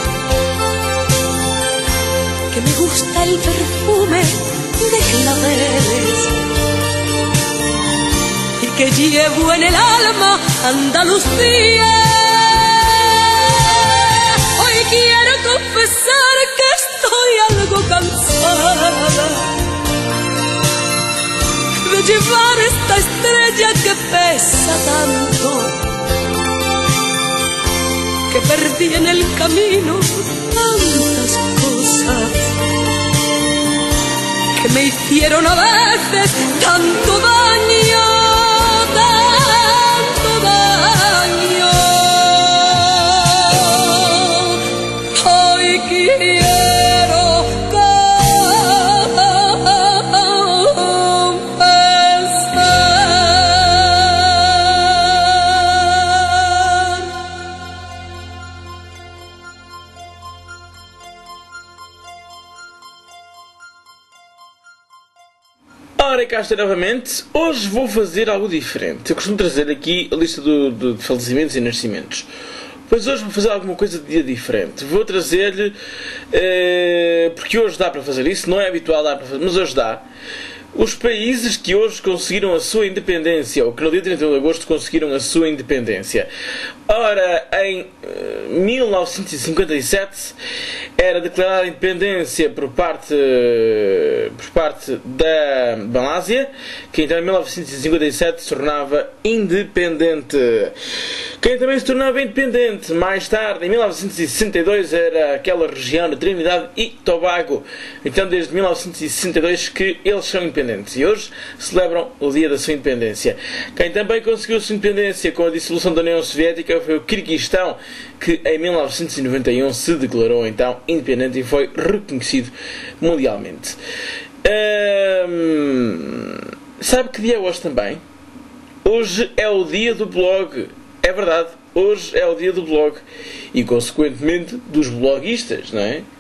que me gusta el perfume de claveles y que llevo en el alma Andalucía. Hoy quiero confesar que estoy algo cansada de llevar esta estrella que pesa tanto, que perdí en el camino tantas cosas que me hicieron a veces tanto daño, tanto daño. Hoy quiero Ora, cá estou novamente. Hoje vou fazer algo diferente. Eu costumo trazer aqui a lista do, do, de falecimentos e nascimentos. Pois hoje vou fazer alguma coisa de dia diferente. Vou trazer-lhe, uh, porque hoje dá para fazer isso, não é habitual dar para fazer, mas hoje dá. Os países que hoje conseguiram a sua independência, ou que no dia trinta e um de agosto conseguiram a sua independência. Ora, em uh, mil novecentos e cinquenta e sete era declarada a independência por parte, uh, por parte da Malásia, que então em mil novecentos e cinquenta e sete se tornava independente. Quem também se tornava independente mais tarde, em mil novecentos e sessenta e dois, era aquela região de Trinidade e Tobago. Então desde mil novecentos e sessenta e dois que eles são independentes e hoje celebram o dia da sua independência. Quem também conseguiu a sua independência com a dissolução da União Soviética foi o Quirguistão, que em mil novecentos e noventa e um se declarou então independente e foi reconhecido mundialmente. Hum, sabe que dia é hoje também? Hoje é o dia do blog. É verdade, hoje é o dia do blog e consequentemente dos bloguistas, não é?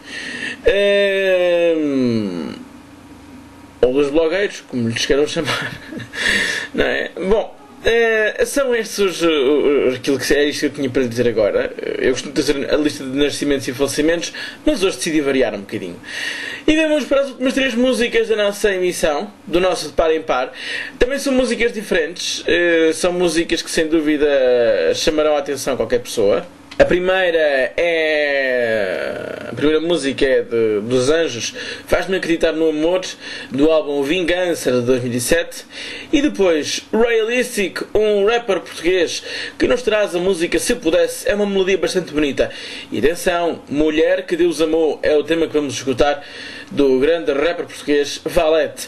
Hum, ou dos blogueiros, como lhes queiram chamar, não é? Bom, uh, são estes uh, aquilo que é isto que eu tinha para dizer agora. Eu costumo trazer a lista de nascimentos e falecimentos, mas hoje decidi variar um bocadinho. E vamos para as últimas três músicas da nossa emissão, do nosso De Par em Par. Também são músicas diferentes, uh, são músicas que sem dúvida chamarão a atenção a qualquer pessoa. A primeira é... A primeira música é de, dos Anjos, Faz-me Acreditar no Amor, do álbum Vingança, de dois mil e sete. E depois, Realistic, um rapper português que nos traz a música Se Pudesse. É uma melodia bastante bonita. E atenção, Mulher que Deus Amou é o tema que vamos escutar do grande rapper português Valete.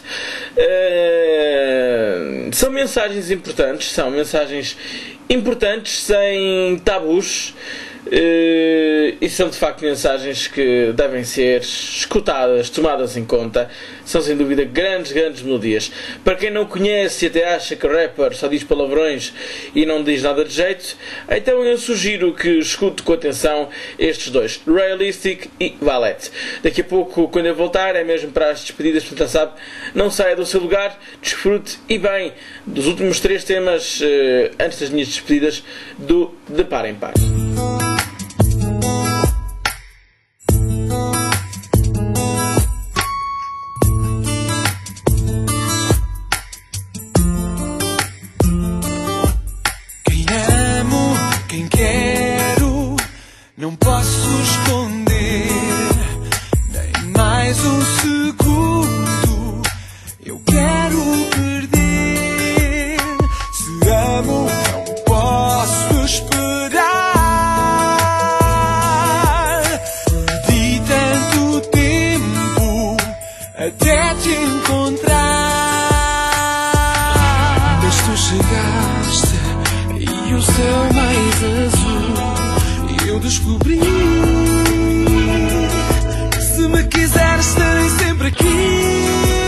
Uh, são mensagens importantes, são mensagens importantes, sem tabus, uh, e são de facto mensagens que devem ser escutadas, tomadas em conta. São sem dúvida grandes, grandes melodias. Para quem não conhece e até acha que rapper só diz palavrões e não diz nada de jeito, então eu sugiro que escute com atenção estes dois, Realistic e Valete. Daqui a pouco, quando eu voltar, é mesmo para as despedidas, portanto já sabe, não saia do seu lugar, desfrute e bem dos últimos três temas, eh, antes das minhas despedidas, do De Par em Par. Não posso esconder nem mais um segundo. Eu quero perder. Se amo, não posso esperar. Perdi tanto tempo até te encontrar. Mas tu chegaste e o céu mais azul. Eu descobri. Se me quiseres, estarei sempre aqui.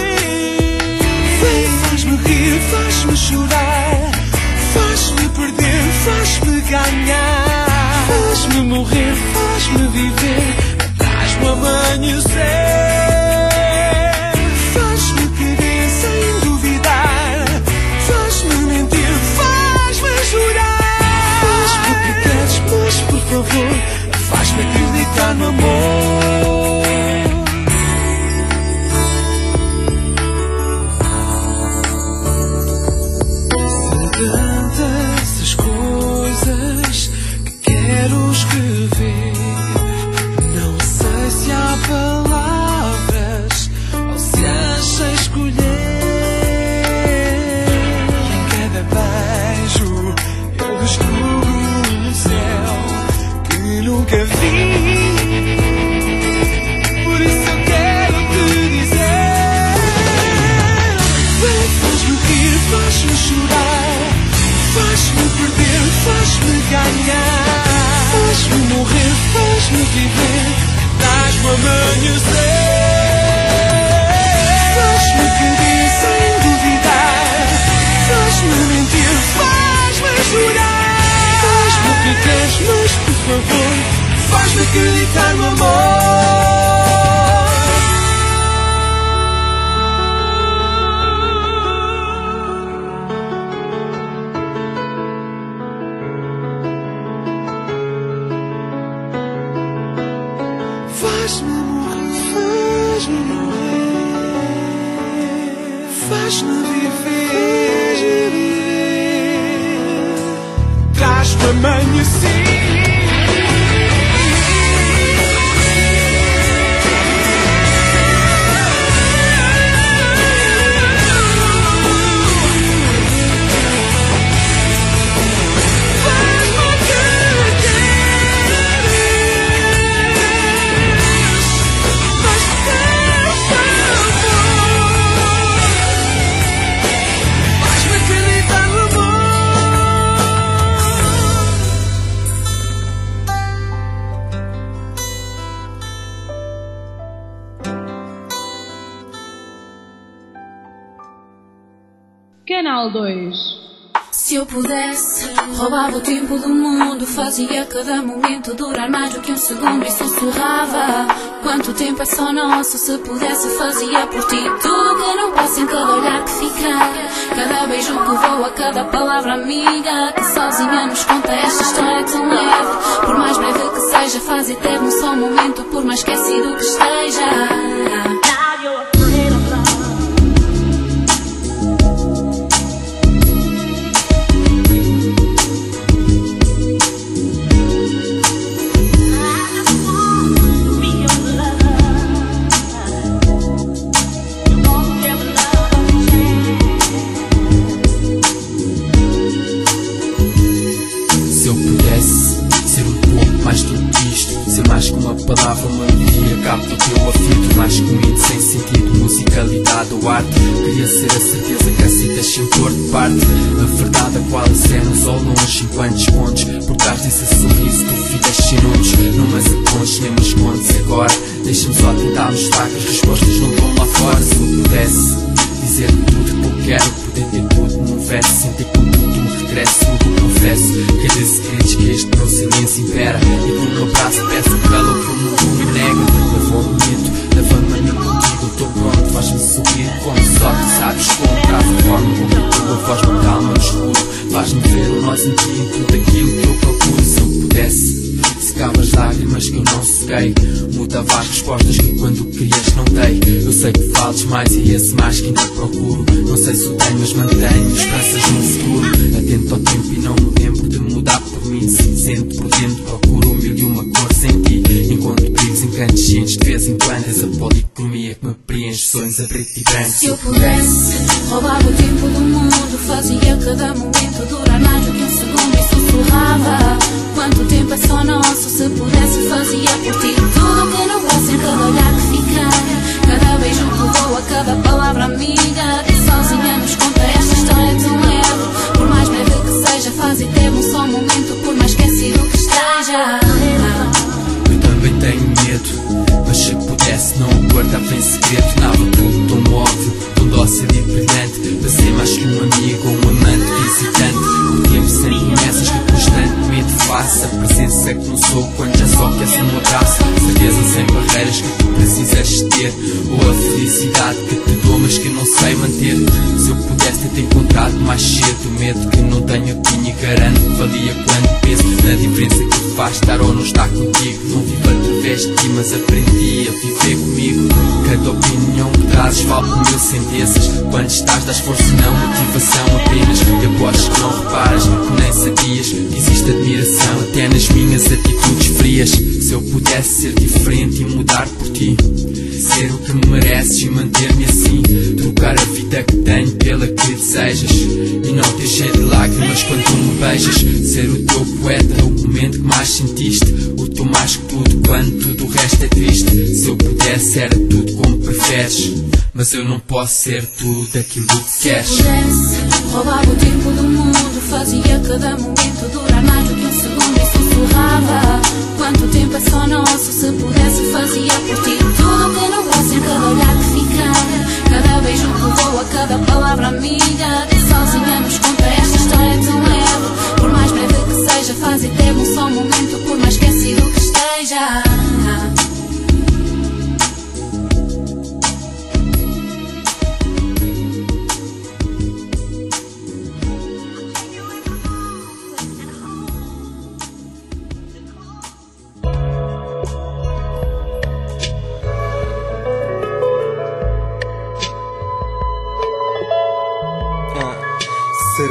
Vem, faz-me rir, faz-me chorar, faz-me perder, faz-me ganhar, faz-me morrer, faz-me viver, traz-me amanhecer, faz-me querer sem duvidar, faz-me mentir, faz-me jurar. Faz-me o que queres, mas por favor, faz-me acreditar no amor. São tantas as coisas que quero escrever. Não sei se há palavras ou se as sei escolher. E em cada beijo eu descubro nunca vi. Por isso eu quero te dizer. Vem, faz-me rir, faz-me chorar, faz-me perder, faz-me ganhar, faz-me morrer, faz-me viver, dás-me amanhecer, faz-me querer sem duvidar, faz-me mentir, faz-me jurar. Faz-me o que queres, mas por favor, faz-me acreditar no amor. conheci. Canal dois. Se eu pudesse, roubava o tempo do mundo, fazia cada momento durar mais do que um segundo e sussurrava: quanto tempo é só nosso, se pudesse fazia por ti tudo que não passa em cada olhar que fica, cada beijo que voa, cada palavra amiga que sozinha nos conta esta história tão leve. Por mais breve que seja, faz eterno só um momento, por mais esquecido que esteja. Palavra, uma melodia, capta o teu ouvido. Mais que um hino sem sentido, musicalidade ou arte. Queria ser a certeza que aceitas sem pôr de parte a verdade, a qual acenas ao longe enquanto escondes por trás desse sorriso tu ficas sem nudes. Não me aconches nem me escondes agora, deixa-me só tentar mostrar que as respostas não estão lá fora. Se eu pudesse dizer tudo que eu quero, poder ter tudo num verso, sentir com tudo um regresso, tudo confesso que é de segredos que este meu silêncio impera, e com o meu braço peço pelo que o mundo me nega. Levou um momento, leva-me a mim contigo, estou pronto, faz-me subir como só tu sabes como. Traz a forma como a tua voz me calma no escuro, faz-me ver o nós em ti, em tudo aquilo que eu procuro. Se eu pudesse, secava as lágrimas que eu não sequei, mudava as respostas que quando querias não dei. Eu sei que vales mais e esse mais que ainda procuro. Não sei se o tenho, mas mantenho esperanças no futuro. Atento ao tempo e não me lembro de mudar por mim. Cinzento por dentro, procuro um mil e uma cores em ti. Encontro perigos incandescentes de vez em quando. És a policromia que me preenche sonhos a preto e branco. Se eu pudesse, roubava o tempo do mundo, fazia cada momento durar mais do que um segundo e sussurrava: quanto tempo é só nosso, se pudesse fazia por ti tudo que não passa em cada olhar que fica, cada beijo que voa, cada palavra amiga que sozinha nos conta esta história tão leve. Por mais breve que seja, faz eterno só um momento, por mais esquecido que esteja. Eu também tenho medo, mas se pudesse não o guardava em segredo. Nada tudo tão óbvio, tão dócil e brilhante, para ser mais que um amigo ou um amante visitante. O tempo sem promessas que constantemente faço, a presença que não sou quando já só queres um abraço. Certeza sem barreiras que tu precisas ter, ou a felicidade que te dou mas que não sei manter. Se eu pudesse ter-te encontrado mais cedo, o medo que não tenho eu tinha e garanto que valia quando penso na diferença que faz estar ou não estar contigo. Não vivo através de ti, mas aprendi a viver comigo. Cada opinião que trazes vale por mil sentenças. Quando estás das força e não motivação apenas. Eu acho que não reparas, que nem sabias que existe admiração até nas minhas atitudes frias. Se eu pudesse ser diferente e mudar por ti, ser o que me mereces e manter-me assim, trocar a vida que tenho pela que desejas, e não ter cheio de lágrimas quando tu me beijas. Ser o teu poeta, o momento que mais sentiste, o teu mais que tudo quando tudo o resto é triste. Se eu pudesse era tudo como preferes, mas eu não posso ser tudo aquilo que queres. Se eu pudesse, roubava o tempo do mundo, fazia cada momento durar mais do que um segundo e sussurrava: quanto tempo é só nosso, se pudesse fazia por ti tudo que não passa em cada olhar que fica, cada beijo que voa, cada palavra amiga que sozinha nos conta esta história tão leve. Por mais breve que seja, faz eterno só um momento, por mais esquecido que esteja.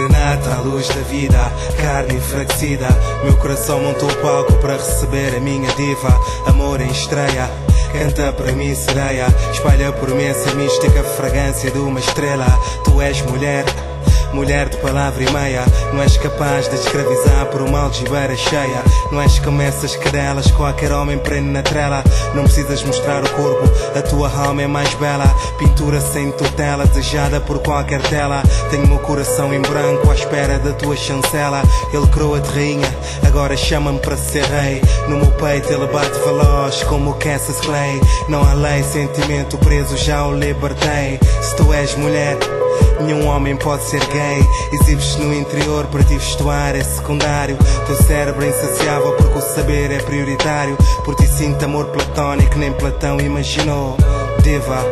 serenata à luz da vida, carne enfraquecida. Meu coração montou o palco para receber a minha diva. Amor em estreia, canta para mim sereia, espalha por mim essa mística fragrância de uma estrela. Tu és mulher, mulher de palavra e meia. Não és capaz de escravizar por uma algibeira cheia. Não és como essas cadelas, qualquer homem prende na trela. Não precisas mostrar o corpo, a tua alma é mais bela. Pintura sem tutela, desejada por qualquer tela. Tenho o meu coração em branco à espera da tua chancela. Ele coroa-te rainha, agora chama-me para ser rei. No meu peito ele bate veloz como o Cassius Clay. Não há lei, sentimento preso já o libertei. Se tu és mulher, nenhum homem pode ser gay. Exibes-te no interior, para ti vestuário é secundário. Teu cérebro é insaciável porque o saber é prioritário. Por ti sinto amor platónico, nem Platão imaginou. Diva,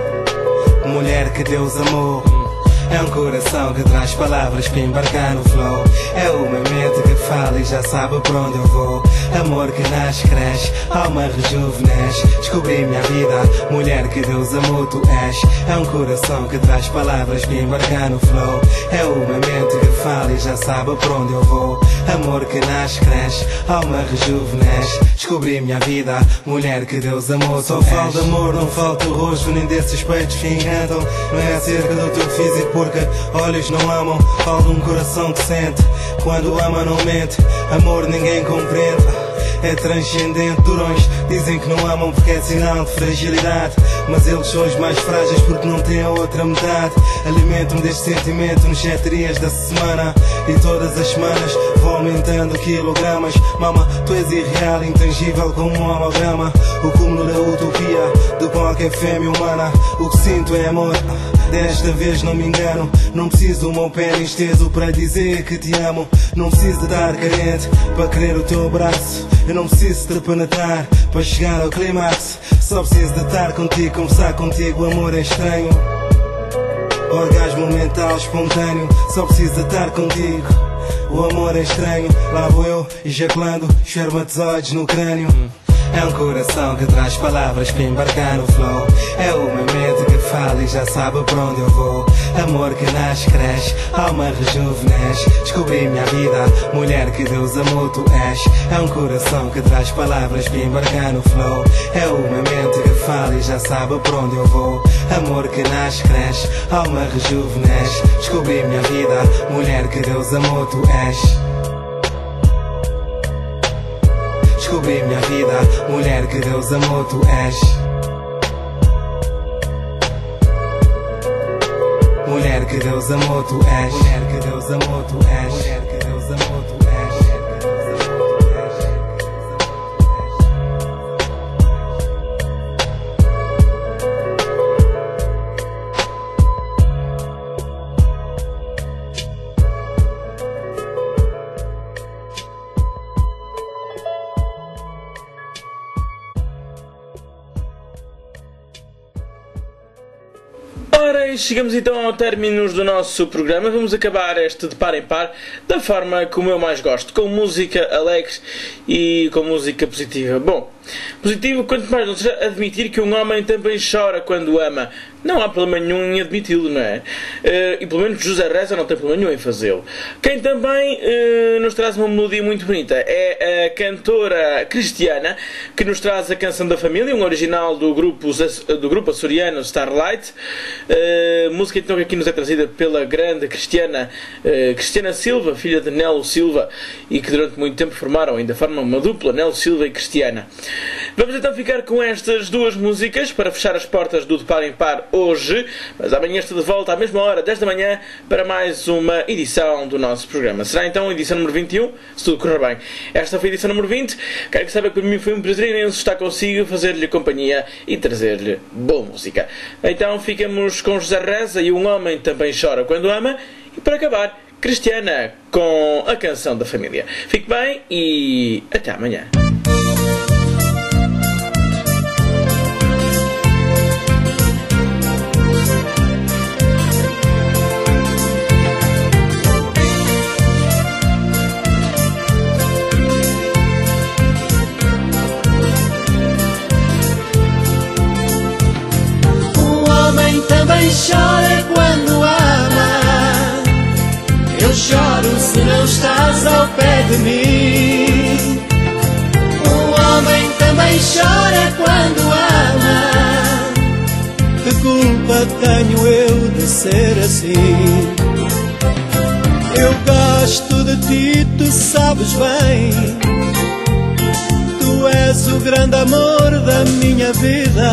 mulher que Deus amou. É um coração que traz palavras para embarcar no flow. É uma mente que fala e já sabe por onde eu vou. Amor que nasce, cresce, alma rejuvenesce. Descobri minha vida, mulher que Deus amou tu és. É um coração que traz palavras para embarcar no flow. É uma mente que fala e já sabe por onde eu vou. Amor que nasce, cresce, alma rejuvenesce. Descobri minha vida, mulher que Deus amou tu Só és. Falo de amor, não falta o rosto, nem desses peitos que encantam. Não é acerca do teu físico, porque olhos não amam. Falo de um coração que sente, quando ama não mente. Amor ninguém compreende, é transcendente. Durões dizem que não amam porque é sinal de fragilidade, mas eles são os mais frágeis porque não têm a outra metade. Alimento-me deste sentimento nos sete dias da semana, e todas as semanas vou aumentando quilogramas. Mama, tu és irreal, intangível como um holograma. O cúmulo da utopia de qualquer fêmea humana. O que sinto é amor, desta vez não me engano. Não preciso do meu pênis teso para dizer que te amo. Não preciso de dar carente para querer o teu abraço. Eu não preciso de penetrar para chegar ao clímax. Só preciso de estar contigo, conversar contigo, o amor é estranho. Orgasmo mental espontâneo, só preciso de estar contigo. O amor é estranho, lá vou eu ejaculando espermatozoides no crânio. É um coração que traz palavras para embarcar no flow. É uma mente que fala e já sabe por onde eu vou. Amor que nasce, cresce, alma rejuvenesce. Descobri minha vida, mulher que Deus amou tu és. É um coração que traz palavras para embarcar no flow. É uma mente que fala e já sabe por onde eu vou. Amor que nasce, cresce, alma rejuvenesce. Descobri minha vida, mulher que Deus amou tu és. Descobri minha vida, mulher que Deus amou tu és. Mulher que Deus amou tu és. Mulher que Deus amou tu és. Mulher que Deus amou tu és. Ora, e chegamos então ao término do nosso programa. Vamos acabar este de par em par da forma como eu mais gosto, com música alegre e com música positiva. Bom, positivo quanto mais não seja admitir que um homem também chora quando ama. Não há problema nenhum em admiti-lo, não é? Uh, e pelo menos José Reza não tem problema nenhum em fazê-lo. Quem também uh, nos traz uma melodia muito bonita é a cantora Cristiana, que nos traz a Canção da Família, um original do grupo, do grupo açoriano Starlight. Uh, música então que aqui nos é trazida pela grande Cristiana, uh, Cristiana Silva, filha de Nelo Silva, e que durante muito tempo formaram, ainda formam uma dupla, Nelo Silva e Cristiana. Vamos então ficar com estas duas músicas para fechar as portas do De Par em Par hoje, mas amanhã estou de volta à mesma hora, dez da manhã, para mais uma edição do nosso programa. Será então a edição número vinte e um, se tudo correr bem. Esta foi a edição número vinte. Quero que saiba que para mim foi um prazer imenso estar consigo, fazer-lhe companhia e trazer-lhe boa música. Então ficamos com José Reza e Um Homem Também Chora Quando Ama, e para acabar, Cristiana com a Canção da Família. Fique bem e até amanhã. Também chora quando ama. Eu choro choro se não estás ao pé de mim. Um homem também chora quando ama. Que culpa tenho eu de ser assim? Eu gosto de ti, tu sabes bem. Tu és o grande amor da minha vida.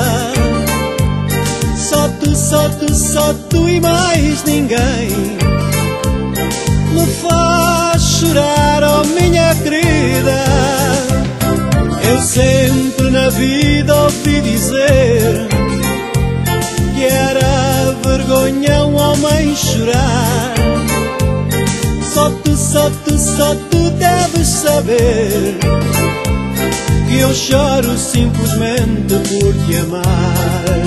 Só tu, só tu, só tu e mais ninguém me faz chorar, oh minha querida. Eu sempre na vida ouvi dizer que era vergonha um homem chorar. Só tu, só tu, só tu deves saber que eu choro simplesmente por te amar.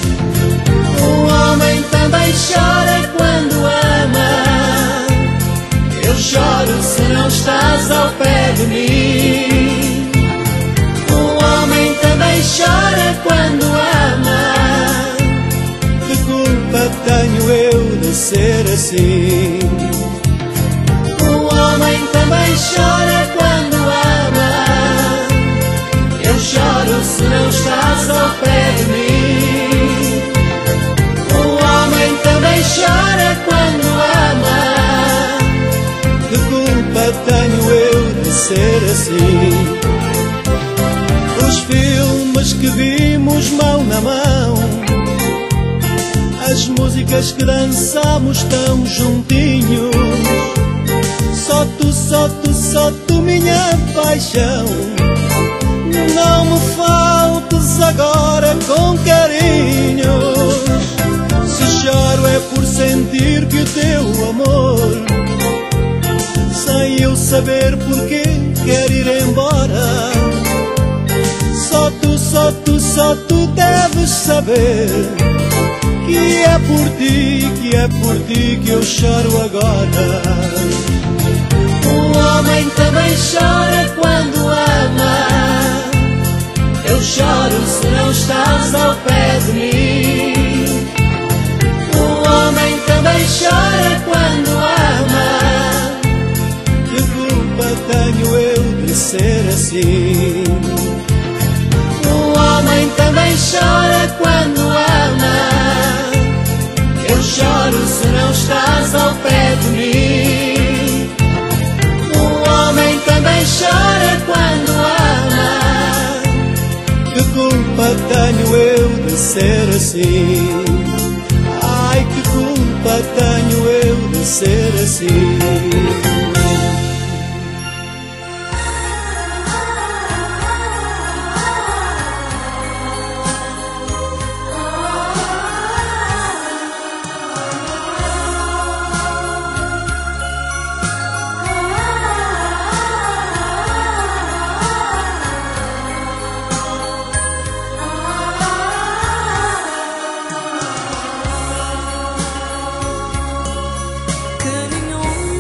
Um homem também chora quando ama. Eu choro se não estás ao pé de mim. Um homem também chora quando ama. Que culpa tenho eu de ser assim? Um homem também chora quando ama. Eu choro se não estás ao pé de mim. Um homem também chora quando ama. Que culpa tenho eu de ser assim? Os filmes que vimos mão na mão, as músicas que dançamos tão juntinhos. Só tu, só tu, só tu, minha paixão. Não me faltes agora com carinhos. Se choro é por sentir que o teu amor, sem eu saber porquê, quer ir embora. Só tu, só tu, só tu deves saber que é por ti, que é por ti que eu choro agora. Um homem também chora quando ama. Eu choro se não estás ao pé de mim. Um homem também chora quando ama. Que culpa tenho eu de ser assim? Um homem também chora quando ama. Eu choro se não estás ao pé de mim. Um homem também chora quando ama. Que culpa tenho eu de ser assim? Ai, que culpa tenho eu de ser assim? Que nenhum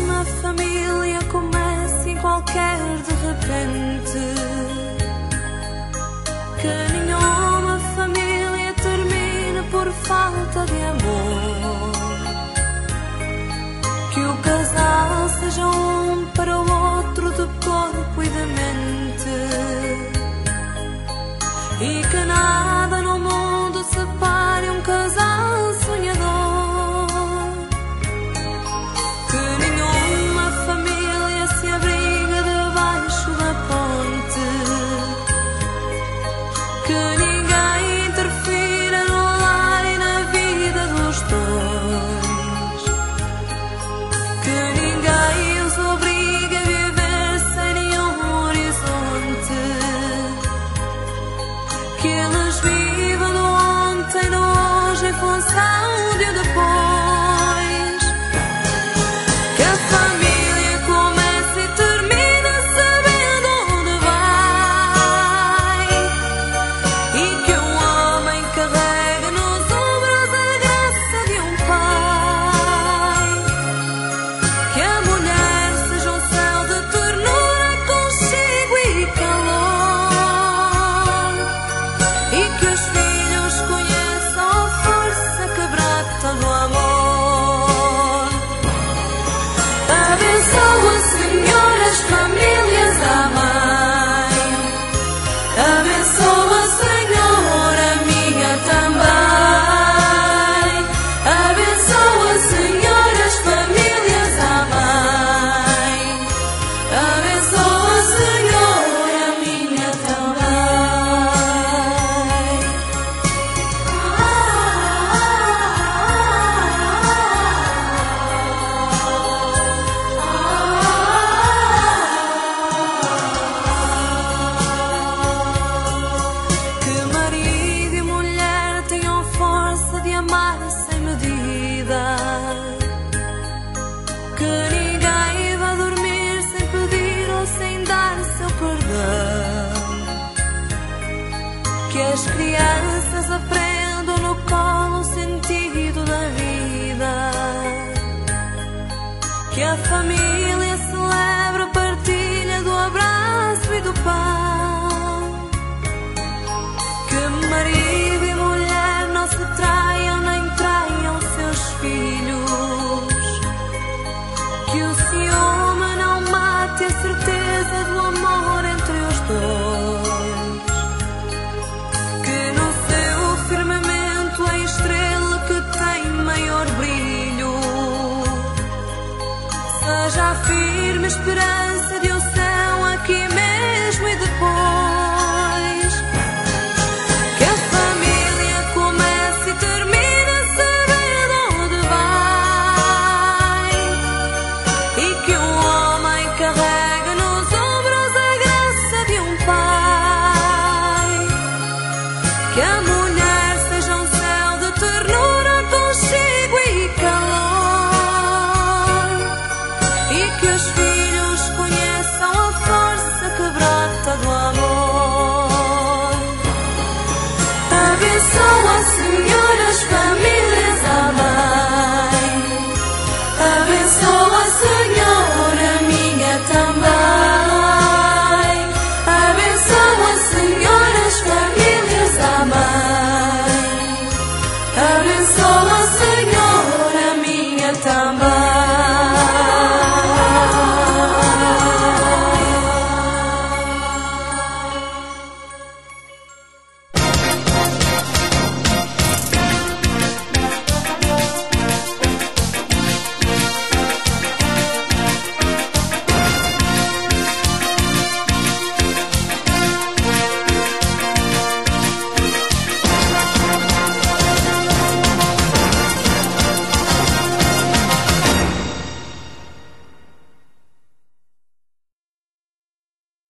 a família celebra a partilha do abraço e do pão. Que marido e mulher não se traiam nem traiam seus filhos. Que o ciúme não mate a certeza do amor entre os dois. Que no seu firmamento a estrela que tem maior brilho seja a firme esperança de um céu aqui mesmo e depois. Que a família comece e termine sabendo onde vai. E que um homem carregue nos ombros a graça de um pai. Que a mulher seja um céu de ternura, conchego e calor. E que os filhos